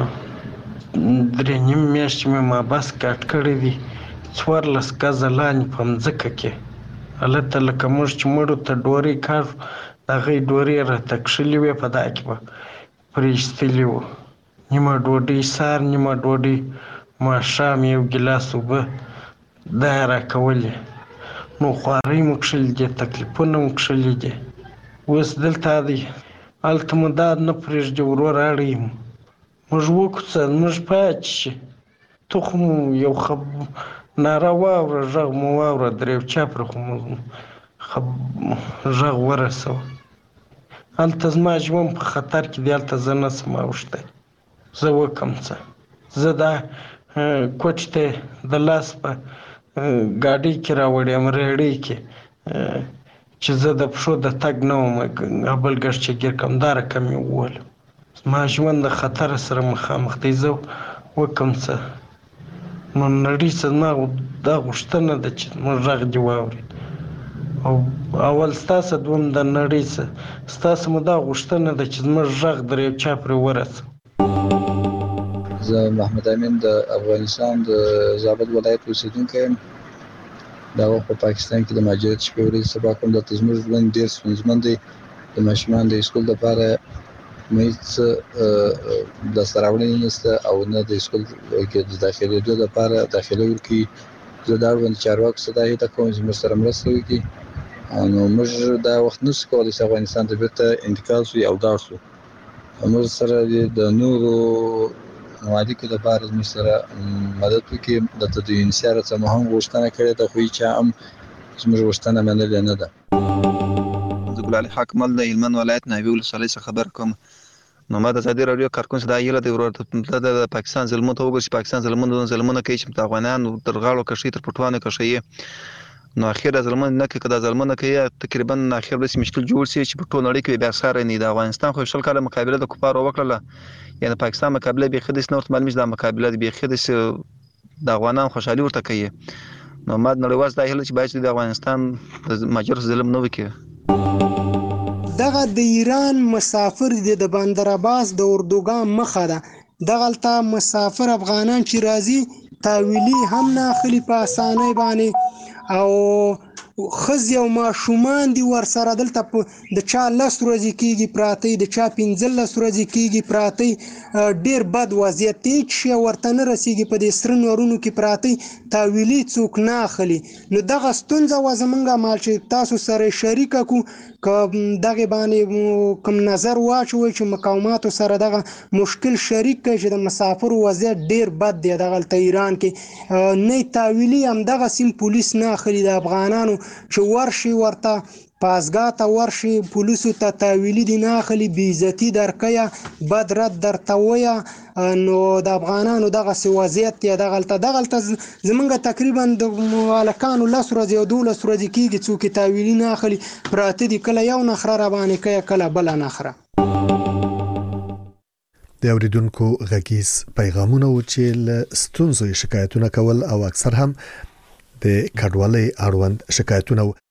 درې نیم میاشتې مې ما بس کټ کړی دي څوارلس ګزه لاندې په مځکه کې هلته لکه موږ چې مړو ته ډورۍ کار د هغې ډورۍ راته کښلې وې په دا کې به پرې ایستلي وو نیمه ډوډۍ سهار نیمه ډوډۍ ماښام یو ګیلاس اوبه دا یې راکولې نو خوارۍ مو کښلي دي تکلیفونه مو کښلي دي اوس دلته دی هلته مو دا نه پرېږدي ورور اړوي مو موږ وکوڅه موږ پاتې شي تخم یو خب ناره واوره غږ مو واوره درې چاپره خو مو غږ ورسوه هلته زما ژوند په خطر کې دی هلته زه نشم اوښتی زه وکم څه زه دا کوټې ته د لاس په ګاډۍ کې راوړی یم ریړۍ کې چې زه د پښو د تګ نه وم بل ګډ چې ګیر کم دا رقم یې وولم ما ژوند د خطر سره مخامخ دی زه وکم څه نو نړۍ څه ما دا غوښتنه ده چې موږ غږ دې واورېد او اول ستاسو دوم د نړۍ څه ستاسو مو دا غوښتنه ده چې زموږ غږ در یو چا پرې ورسوي زه محمد امین د افغانستان د زابل ولایت اوسېدونکی یم دا وخت په پاکستان کې د مهاجرت شپې ورځې سبا کوم دلته زموږ ژوند ډېر ستونزمن دی د ماشومان د سکول دپاره مهیڅ لاسته راوړنې نشته او نه د سکول کې د داخلېدو لپاره داخله ورکوي زه د اړوند چارواکو څخه دا هیله کوم چې زموږ سره مرسته وکړي نو موږ دا وخت نشو کولای چې افغانستان ته بیرته انتقال شو او دار شو. موږ سره د نورو ممالکو لپاره موږ سره مدد وکړي د تدوین سره څه مهم غوښتنه کړې ده، خو هیڅ هم زموږ غوښتنه منلې نه ده. زه ګل علي حاکمل د هلمند ولایت ناوې ولسوالۍ څخه خبر کوم. نو ما د ازادي راډیو کارکون څخه دا یله د ورته د پاکستان ظلمونو ته وګورئ چې پاکستان ظلمونو ظلمونه کوي چې افغانان تر غاړو کشي تر پټوانو کشي. نو اخر د ظلمونو نه کې د ظلمونو کوي تقریبا اخر به مشکل جوړ شي چې په ټول نړۍ کې بیا سره نه د افغانستان خو شل کاله مقابله د کفارو وکړه، یعنی پاکستان مقابله به خدیس نورت معلومه د مقابله به خدیس د افغانان خوشحالي ورته کوي. نو ما نړیواز د هله چې باید د افغانستان د ماجر ظلم نه وکړي. دغه د ایران مسافر د بندر عباس د اردوګان مخه ده، دغلته مسافر افغانان چې راځي تاویلی هم نه خلی په اسانه باندې او خزي او ماشومان دي ور سره دلته د چا لس ورځې کېږي پراته، د چا پنځلس ورځې کېږي پراته، ډیر بد وضعیت دی چې ورته نه رسیږي په دې سره نورونو کې پراته تاویلی څوک نه اخلي. نو دغه ستونزه و زمونږه مال چې تاسو سره شریکه کو دغه باندې کوم نظر واچوي چې مقاوماتو سره دغه مشکل شریک کړي چې د مسافر وضعیت ډیر بد دی دغه ایران کې نه تاویلی هم دغه سیم پولیس نه اخلي د افغانانو چې ورشي ورته پاسګاه ته ورشي پولیسو ته تاویلی دي نه اخلي بې عزتي درکیا بد رد درته ویا. نو د افغانانو دغه سی وضعیت دی دغلته دغلته زمونږ تقریبا د مالکانو لس ورځې او دولس ورځې کېږي څوک تاویلی نه اخلي پراته دي کله یو نخره را باندې کوي کله بله نخره. د اوریدونکو غږیز پیغامونه و چې له ستونزو شکایتونه کول او اکثر هم د کډوالۍ اړوند شکایتونه و.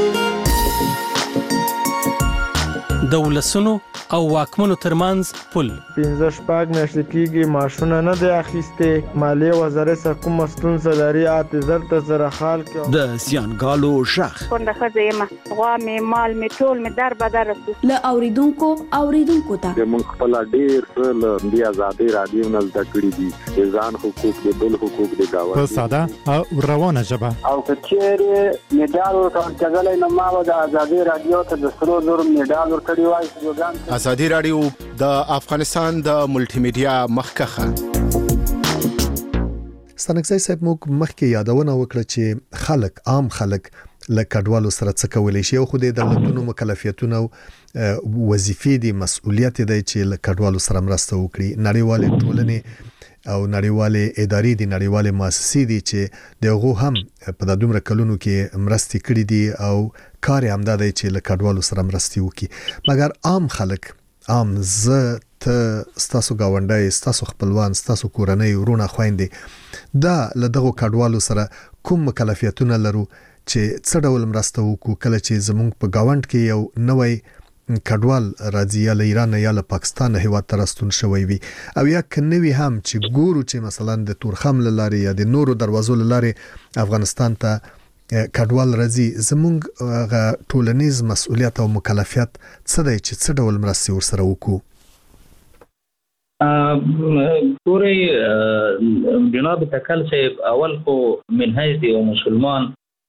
د ولسونو او واکمنو ترمنځ پل پنځه شپږ میاشتې کېږي معاشونه نه دی اخیستې، مالیې وزارت سره کومه ستونزه لري اته زر ته زره خال کې د زیانګالو شخ کونډه ښځه یم، غوا مې مال مې ټول مې در بدر رسو له اوریدونکو اوریدونکو ته موږ خپل ډیر څه له دې ازادي رادیو نه زده کړي دي، د ځان حقوق د بل حقوق د گاوند په ساده او روانه ژبه او کچېره میډال ورکړل کېدل نو ما د ازادي رادیو ته د سرو زر میډال ورکړی وای. ازادي رادیو د افغانستان د ملټي میډیا مخکخه ستنګسای صاحب موږ مخکې یادونه وکړه چې خلک عام خلک له کډوالو سره څه کولی شي او خو د دولتونو مکلفیتونه او وظیفې دي مسؤلیت دی چې له کډوالو سره مرسته وکړي. نړیوالې ټولنې او نړیوالې ادارې دي نړیوالې مؤسسې دي چې دغه هم په د دومره کلونو کې مرستې کړې دي او کار هم دا دی چې له کډوالو سره مرستې وکړي. مګر عام خلک عام زه ته ستاسو گاونډي ستاسو خپلوان ستاسو کورنۍ ورونه خويندې دا له دغه کډوالو سره کوم مکلفیتونه لرو چې څه ډول مرسته وکړو کله چې زمونږ په گاوند کې یو نوې کډوال راځي یا له ایران یا له پاکستان هیواد ته راستون شوی وي او یا کنوي هم چې ګورو چې مثلا د تورخم لاري یا د نورو دروازو لاري افغانستان ته کډوال راځي زمونږ ټولنیز مسؤلیت او مکلفیت څه دی چې څه ډول مرستې ورسره وکړو؟ پورې جناب تکل صاحب اول خو من حیث یو مسلمان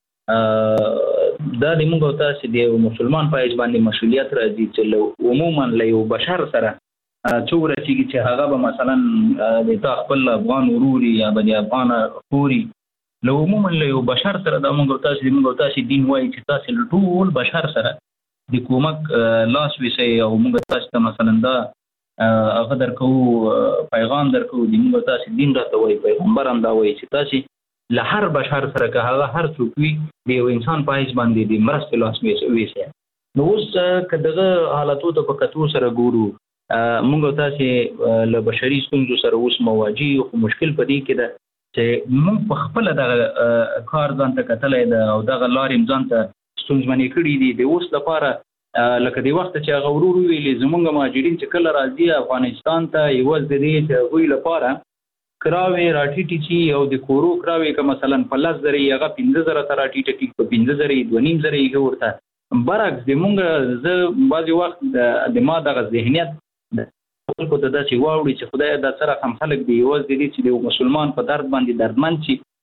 دا د موږ تاسو د مسلمان په اجازه باندې مسؤلیت راځي چې عموما له یو بشر سره څو رسیږي چې هغه به مثلا د خپل افغان وروري یا د افغان خوري له عموما له یو بشر سره د موږ تاسو د موږ تاسو دین وایي چې تاسو ټول بشر سره د کومک لاس وسی او موږ تاسو ته مثلا دا هغه درکو پیغام درکو د موږ تاسو دین راته وایي پیغمبر هم دا وایي چې تاسو له هر بشر سره که هغه هر څوک وي د یو انسان په حیث باندې د مرستې لاس ویسي. نو اوس که دغه حالاتو ته په کتو سره ګورو موږ تاسو له بشري ستونزو سره اوس مواجه یو مشکل په دې کې ده چې موږ په خپل دغه کار ځان ته کتلی ده او دغه لارې ځان ته ستونزمنې کړي دي. د اوس لپاره لکه د وخت چې هغه ورور ویلې زمونږ مهاجرین چې کله راځي افغانستان ته یوازې د دې چې هغوی لپاره کراوي راټیټي چې او د کورو کراوي که مثلا په لس زره هغه پنځه زره ته راټیټه کېږي په پنځه زره دوه نیم زره یې ورته برعکس د مونږ زه بعضې وخت د ما دغه ذهنیت خلکو ته داسې واوړي چې خدای دا سره هم خلک دی یوازې د دې چې د مسلمان په درد باندې دردمند شي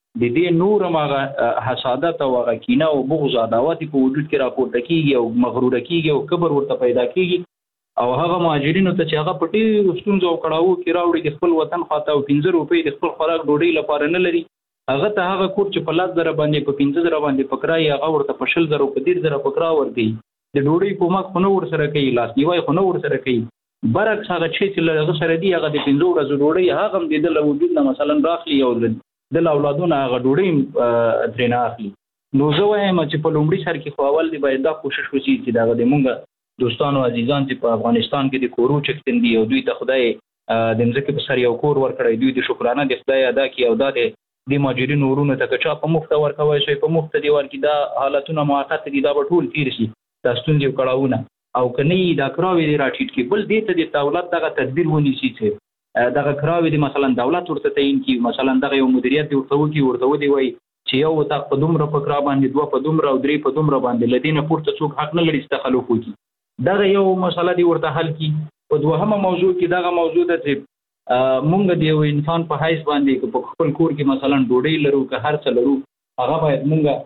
د دې نور ماغه حسادت او هغه کینه او بغض عداوت په وجود کې راپورته کیږي او مغرور کیږي او کبر ورته پیدا کیږي او هغه مهاجرینو ته چې هغه پټي ستونزو او کړهو کې راوړي د خپل وطن خاطر او پنځه روپۍ د خپل خوراک ډوډۍ لپاره نه لري هغه ته هغه کور چې په لاس زره باندې په پنځه زره باندې پکړای هغه ورته په شل زره په ډیر زره پکړا ورګي د ډوډۍ په مخ خو نو ور سره کوي لاس نیوای خو نو ور سره کوي برعکس هغه چې هغه سره دی هغه د پنځه ورځې ډوډۍ هغه هم د له وجود نه مثلا راخلي او د اولادونو هغه ډوډۍ درنه اخلي نو زه وایم چې په لومړي سر کې خو اول دی باید دا کوشش وشي چې دا د مونږ دوستانو عزیزان چې په افغانستان کې د کورو چکتن دي او دوی ته خدای د مځکې په سر یو کور ورکړی دوی د شکرانه د خدای ادا کی او دا د ماجرین ورونو ته چا په مفت ورکوي شي په مفت دی ورکی دا حالتونه موقت دي دا ټول تیر شي دا ستونزې کړهونه او کني دا کراوي دی راټیټ کی بل دې ته د دولت دغه تدبیر ونیسي چې دغه کراوي دی مثلا دولت ورته تعین کی مثلا دغه یو مدیریت ورته وکي ورته ودی وای چې یو وتا په دومره په کرا باندې دوه په دومره او درې په دومره باندې لدینه پورته څوک حق نه لري تخلف وکي دغه یو مسله دی ورته حل کی په دوهمه موضوع کې دغه موضوع ده چې مونږ د یو انسان په حیث باندې په خپل کور کې مثلا ډوډۍ لرو که هر څه لرو هغه باید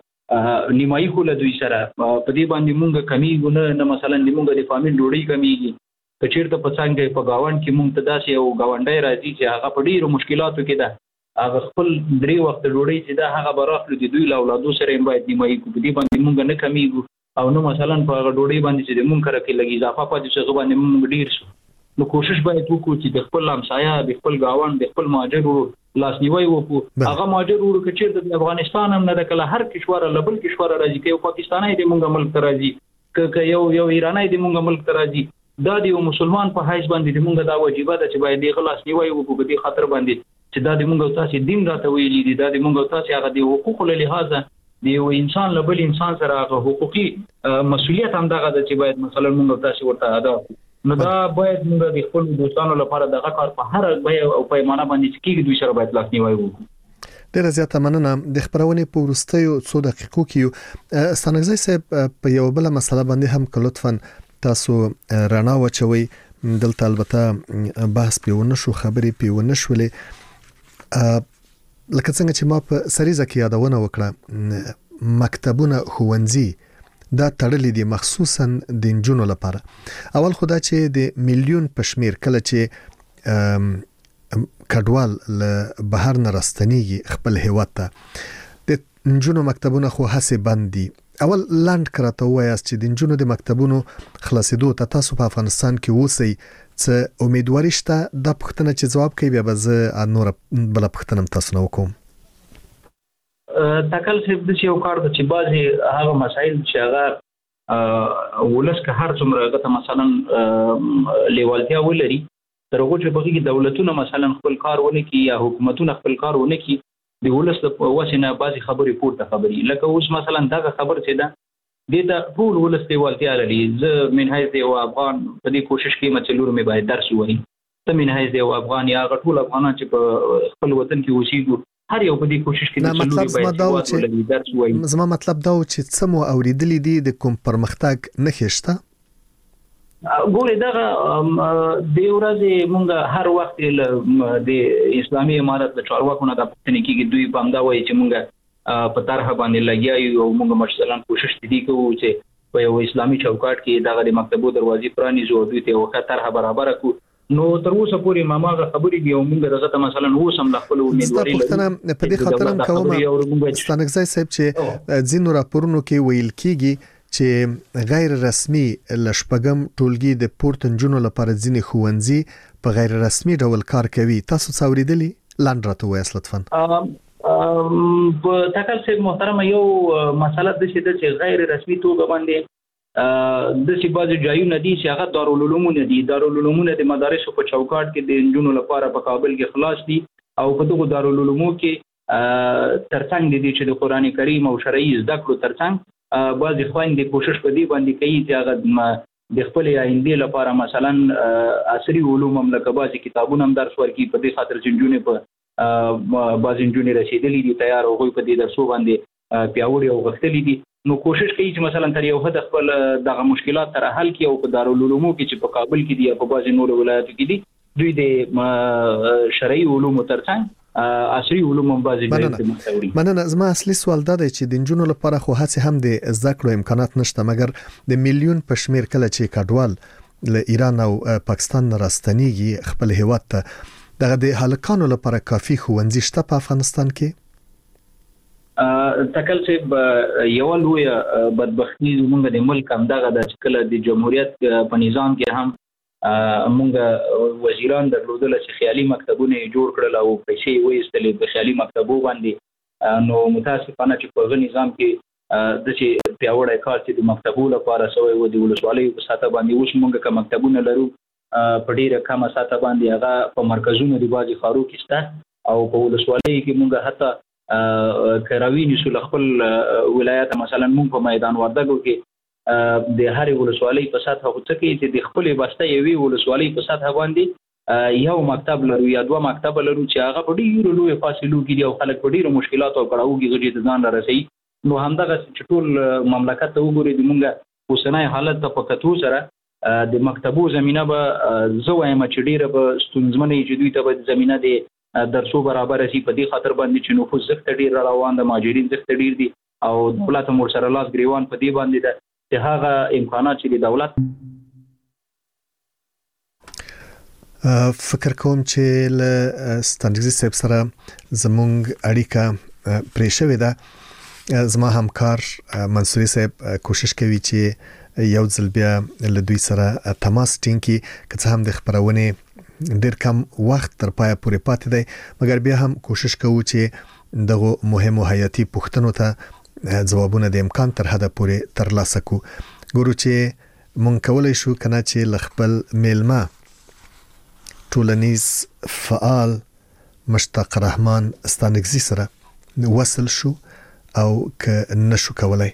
مونږ نیمایي خو له دوی سره په دې باندې مونږ کمیږو نه نه مثلا د مونږ د فامیل ډوډۍ کمیږي که چېرته په څنګه په گاوند کې مونږ ته داسې یو گاونډی راځي چې هغه په ډېرو مشکلاتو کې ده هغه خپل درې وخت ډوډۍ چې ده هغه به راخلو د دوی له اولادو سره یې باید نیمایي کړو په دې باندې مونږ نه کمیږو او نو مثلا په هغه ډوډۍ باندې چې د مونږ کره کې لږ اضافه پاتې شي هغه باندې مونږ ډېر شو نو کوشش باید وکړو چې د خپل همسایه د خپل گاوند د خپل مهاجر لاسنیوي وکړو هغه مهاجر ورو کې چې د افغانستان هم نه د کله هر کشور له بل کشور راځي کې یو پاکستاني د مونږ ملک راځي که یو یو ایرانی د مونږ ملک راځي دا د یو مسلمان په حیث باندې د مونږ دا واجبات چې باید د لاسنیوي وکړو په دې خاطر باندې چې دا د مونږ تاسو دین راته ویلي دي دا د مونږ تاسو هغه د حقوقو له لحاظه د یو انسان له بل انسان سره هغه حقوقي مسؤلیت هم دغه چې باید مثلا مونږ تاسو ورته ادا نو دا باید موږ د خپل دوستانو لپاره دغه کار په هر بیه او پیمانه باندې چې دوی سره باید لاسنیوي وکړو ډیره زیاته مننه د خبرونې په وروستیو څو دقیقو کې ستانګزی صاحب په یو بل مسله باندې هم که لطفا تاسو رڼا واچوي دلته البته بحث پیونه شو خبرې پیونه شولې لکه څنګه چې ما په سریزه کې یادونه وکړه مکتبونه ښوونځي دا تړلې دي مخصوصا د انجونو لپاره اول خدا چې د میلیون پشمیر کله چې کډوال له بهر نه راستنیږي خپل هیواد ته د انجونو مکتبونه خو هڅه بندي اول لاند کراته وایاست چې د انجونو د مکتبونو خلاصېدو ته تاسو په افغانستان کې اوسئ څه امیدواري شته د پښتنه چې جواب کوي بیا به زه نور بل پښتنم تاسو نه وکوم تکل صرف د یو کار د چې بازي هغه مسایل چې هغه ولس که هر څومره غته مثلا لیوالتیا ولري تر هغه چې بګي دولتونه مثلا خپل کار ونه کی یا حکومتونه خپل کار ونه کی د ولس په وسینه بازي خبرې پورته خبري لکه اوس مثلا دا خبر چې دا د ټول ټول ولس لیوالتیا لري زه من حیث یو افغان په دې کوشش کې مچلور مې باید درس وایي ته من حیث یو افغان یا ټول افغانان چې په خپل وطن کې اوسېږي هر یو په دې کوشش کې د چلوري باید درس وایي زما مطلب دا و چې څه مو اوریدلې دي د کوم پرمختګ نه خېشته ګورې دغه د ورځې مونږ هر وخت د اسلامي امارت د چارواکو نه د پښتنې کې دوی په همدا وایي چې مونږ په طرح باندې لګیا یو مونږ مثلا کوشش دي کوو چې په یو اسلامي چوکاټ کې دغه د مکتبو دروازې پرانیزو دوی ته یو طرح برابر کړو نو تر اوسه پورې ماماغه خبرې دی او موږ دغه مثلا اوس هم خپل امیدواري لرو په دې خاطر هم کوم ستانګزی صاحب چې ځینو راپورونو کې ویل کیږي چې غیر رسمي لشپګم ټولګي د پورتنجونو لپاره ځینې ښوونځي په غیر رسمي ډول کار کوي تاسو څاوریدلی لاند راته وایاست لطفا په تکل صاحب محترم یو مسله د چې غیر رسمي توګه باندې د سی بازي جایونه دي چې هغه دارالعلوم نه دي دارالعلوم د مدارس په چوکاټ کې د انجونو لپاره په کابل کې خلاص دي او په دغه دارالعلوم کې ترڅنګ دي چې د قران کریم او شرعي زده کړو ترڅنګ بعضي خويندې کوشش کوي باندې کوي چې هغه د خپل آینده لپاره مثلا عصري علوم هم لکه بعضي کتابونه هم درس ورکړي په دې خاطر چې انجونې په بعضي انجونې رسیدلې دي تیار او په دې درسو باندې پیاوړي او غښتلې دي نو کوشش کوي چې مثلا تر یو حد خپل دغه مشکلات تر حل کړي او په دارالعلوم کې چې په کابل کې دي او په بعضي نور ولایتو کې دي دوی د شرعي علوم ترڅنګ عصري علوم هم بعضی ځای کې مختوري. مننه. زما اصلي سوال دا دی چې د نجونو لپاره خو هڅه هم د زده کړو امکانات نشته، مګر د میلیون په شمیر کله چې کډوال له ایران او پاکستان راستنیږي خپل هیواد ته، دغه د هلکانو لپاره کافي ښوونځي شته په افغانستان کې؟ تکل چې یو لوی بدبختی زموږ د ملک هم دغه د کله د جمهوریت په نظام کې هم موږ وزیران درلودل چې خیالي مکتبونه جوړ کړل او پیسې وېستلې په خیالي مکتبو باندې، نو متاسفانه چې په غو نظام کې د چې پیاوړی کار چې د مکتبو لپاره سوی و د ولسوالۍ په ساته باندې اوس موږ کوم مکتبونه لرو په ډیره کمه ساته باندې هغه په مرکزونو د بازي خارو کې شته او په ولسوالۍ کې موږ حتی کراوی نشو خپل ولایت مثلا مونږ په میدان وردګو کې د هر ولسوالۍ په سطح هڅه کوي چې د خپل بسته یوي ولسوالۍ په سطح باندې یو مکتب لرو یا دوه مکتب لرو چې هغه په ډیرو لوی فاصلو کې او خلک په ډیرو مشکلاتو او کړهو کې غوډي ځان راسي. نو همدغه چې ټول مملکت ته وګوري د مونږه اوسنۍ حالت ته په کتو سره د مکتبو زمينه به زویم چې ډیره به ستونزمنې چې دوی ته به زمينه دي درسو برابر شي، په دې خاطر باندې چې نفوذ زخت ډیر روان د ماجرین زخت ډیر دي او دولت مور سره لاس ګریوان په دې باندې ده چې هغه امکانات چې د دولت فکر کوم چې له ستانګزي صاحب سره زمونږ اړیکه پرې شوې ده. زما همکار منصوري صاحب کوشش کوي چې یو ځل بیا له دوی سره تماس ټینګ کړي، که څه هم د خبرونه ډیر کم وخت تر پای پورې پاتې دی، مګر بیا هم کوشش کوو چې دغه مهمو حیاتي پوښتنو ته ځوابونه د امکان تر حده پورې ترلاسه کو. ګورو چې مونږ کولای شو کنه چې لخپل میلمه ټولنیز فعال مشتاق رحمان ستانګزي سره وصل شو او که نشو کولای.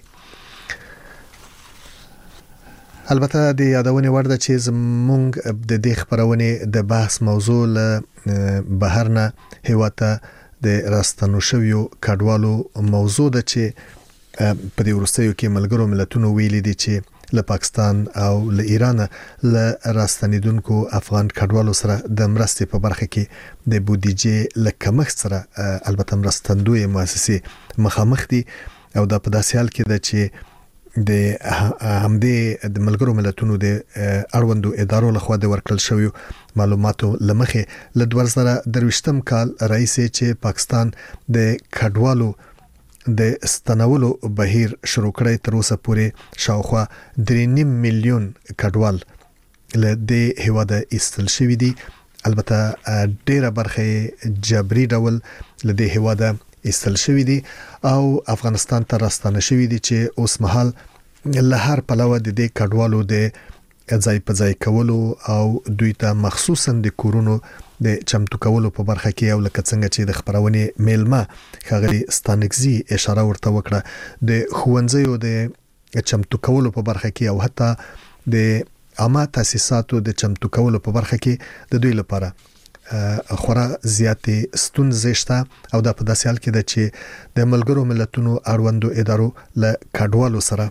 البته د یادونې وړ ده چې زمونږ د دې خبرونه د بحث موضوع له بهر نه هیواد ته د راستنو شویو کډوالو موضوع ده چې په دې ورستیو کې ملګرو ملتونو ویلي دي چې له پاکستان او له ایران له راستنیدونکو افغان کډوالو سره د مرستې په برخه کې د بودیجې له کمښت سره البته مرستندوی مؤسسې مخامخ دي او دا په داسې حال کې ده چې د همدې د ملګرو ملتونو د اړوندو ادارو لخوا د ورکړل شویو معلوماتو لمخې له دوه زره درویشتم کال راځي چې پاکستان د کډوالو د ستنولو بهیر شروع کړی. تر اوسه پورې شاوخوا درې نیم میلیون کډوال له دې هیواده ایستل شوي دي. البته ډیره برخه جبري ډول له دې هیواده ایستل شوی دي او افغانستان ته راستانه شوی دي چې اوس مهال له هر پلوه د دې کډوالو د ځای په ځای کولو او دوی ته مخصوصا د کورونو د چمتو کولو په برخه کې او لکه څنګه چې د خبرونه میلمه ښاغلي ستانګزي اشاره ورته وکړه د ښوونځیو د چمتو کولو په برخه کې او حتی د عامه تاسیساتو د چمتو کولو په برخه کې د دوی لپاره خورا زیاتې ستونزې شته او دا په داسې حال کې ده چې د ملګرو ملتونو اړوندو ادارو له کډوالو سره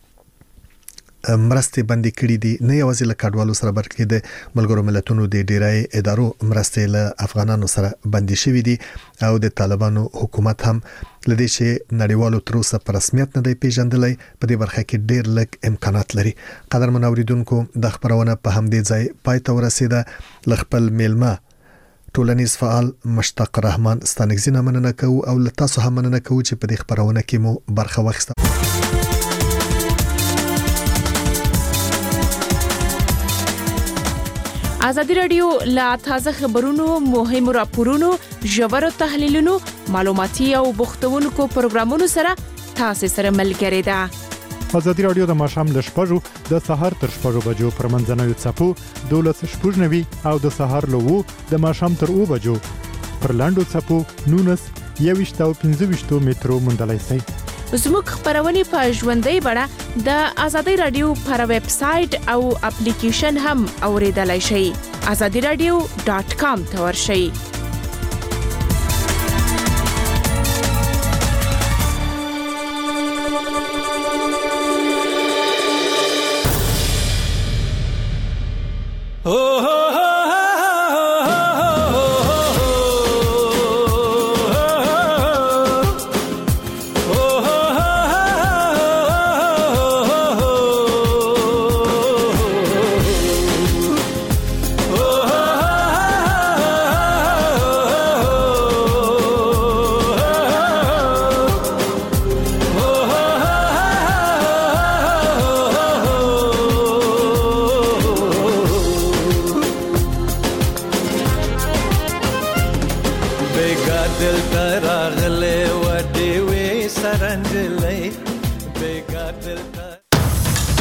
مرستې بندي کړې دي. نه یوازې له کډوالو سره بلکې د ملګرو ملتونو د ډیرای ادارو مرستې له افغانانو سره بندي شوې دي او د طالبانو حکومت هم لدې چې نړیوالو تر اوسه په رسمیت نه دی پیژندلای په دې برخه کې ډیر لږ امکانات لري. قدرمن اوریدونکو د خبرونه په همدې ځای پای ته ورسیده. لخپل میلمه ټولنیز فعال مشتاق رحمان ستانګزي نه مننه کوو او له تاسو هم مننه کوو چې په دې خبرونه کې مو برخه واخیسته. ازادي رادیو لا تازه خبرونو، مهمو راپورونو، ژورو تحلیلونو، معلوماتي او بوختونکو پروګرامونو سره تاسو سره ملګری ده. ازادي رادیو د ماښام له شپږو د سهار تر شپږو بجو پر منځنوي څپو دولس شپږ نوي او د سهار له وو د ماښام تر اوو بجو پر لاندو څپو نونس یويشت او پنځه ویشت مترو موندلای شئ. زموږ خبرونه په ژوندۍ بڼه د ازادي رادیو پر ویب سټ او اپلیکیشن هم اوریدلای شئ. azadi radio dot com ته ورشئ.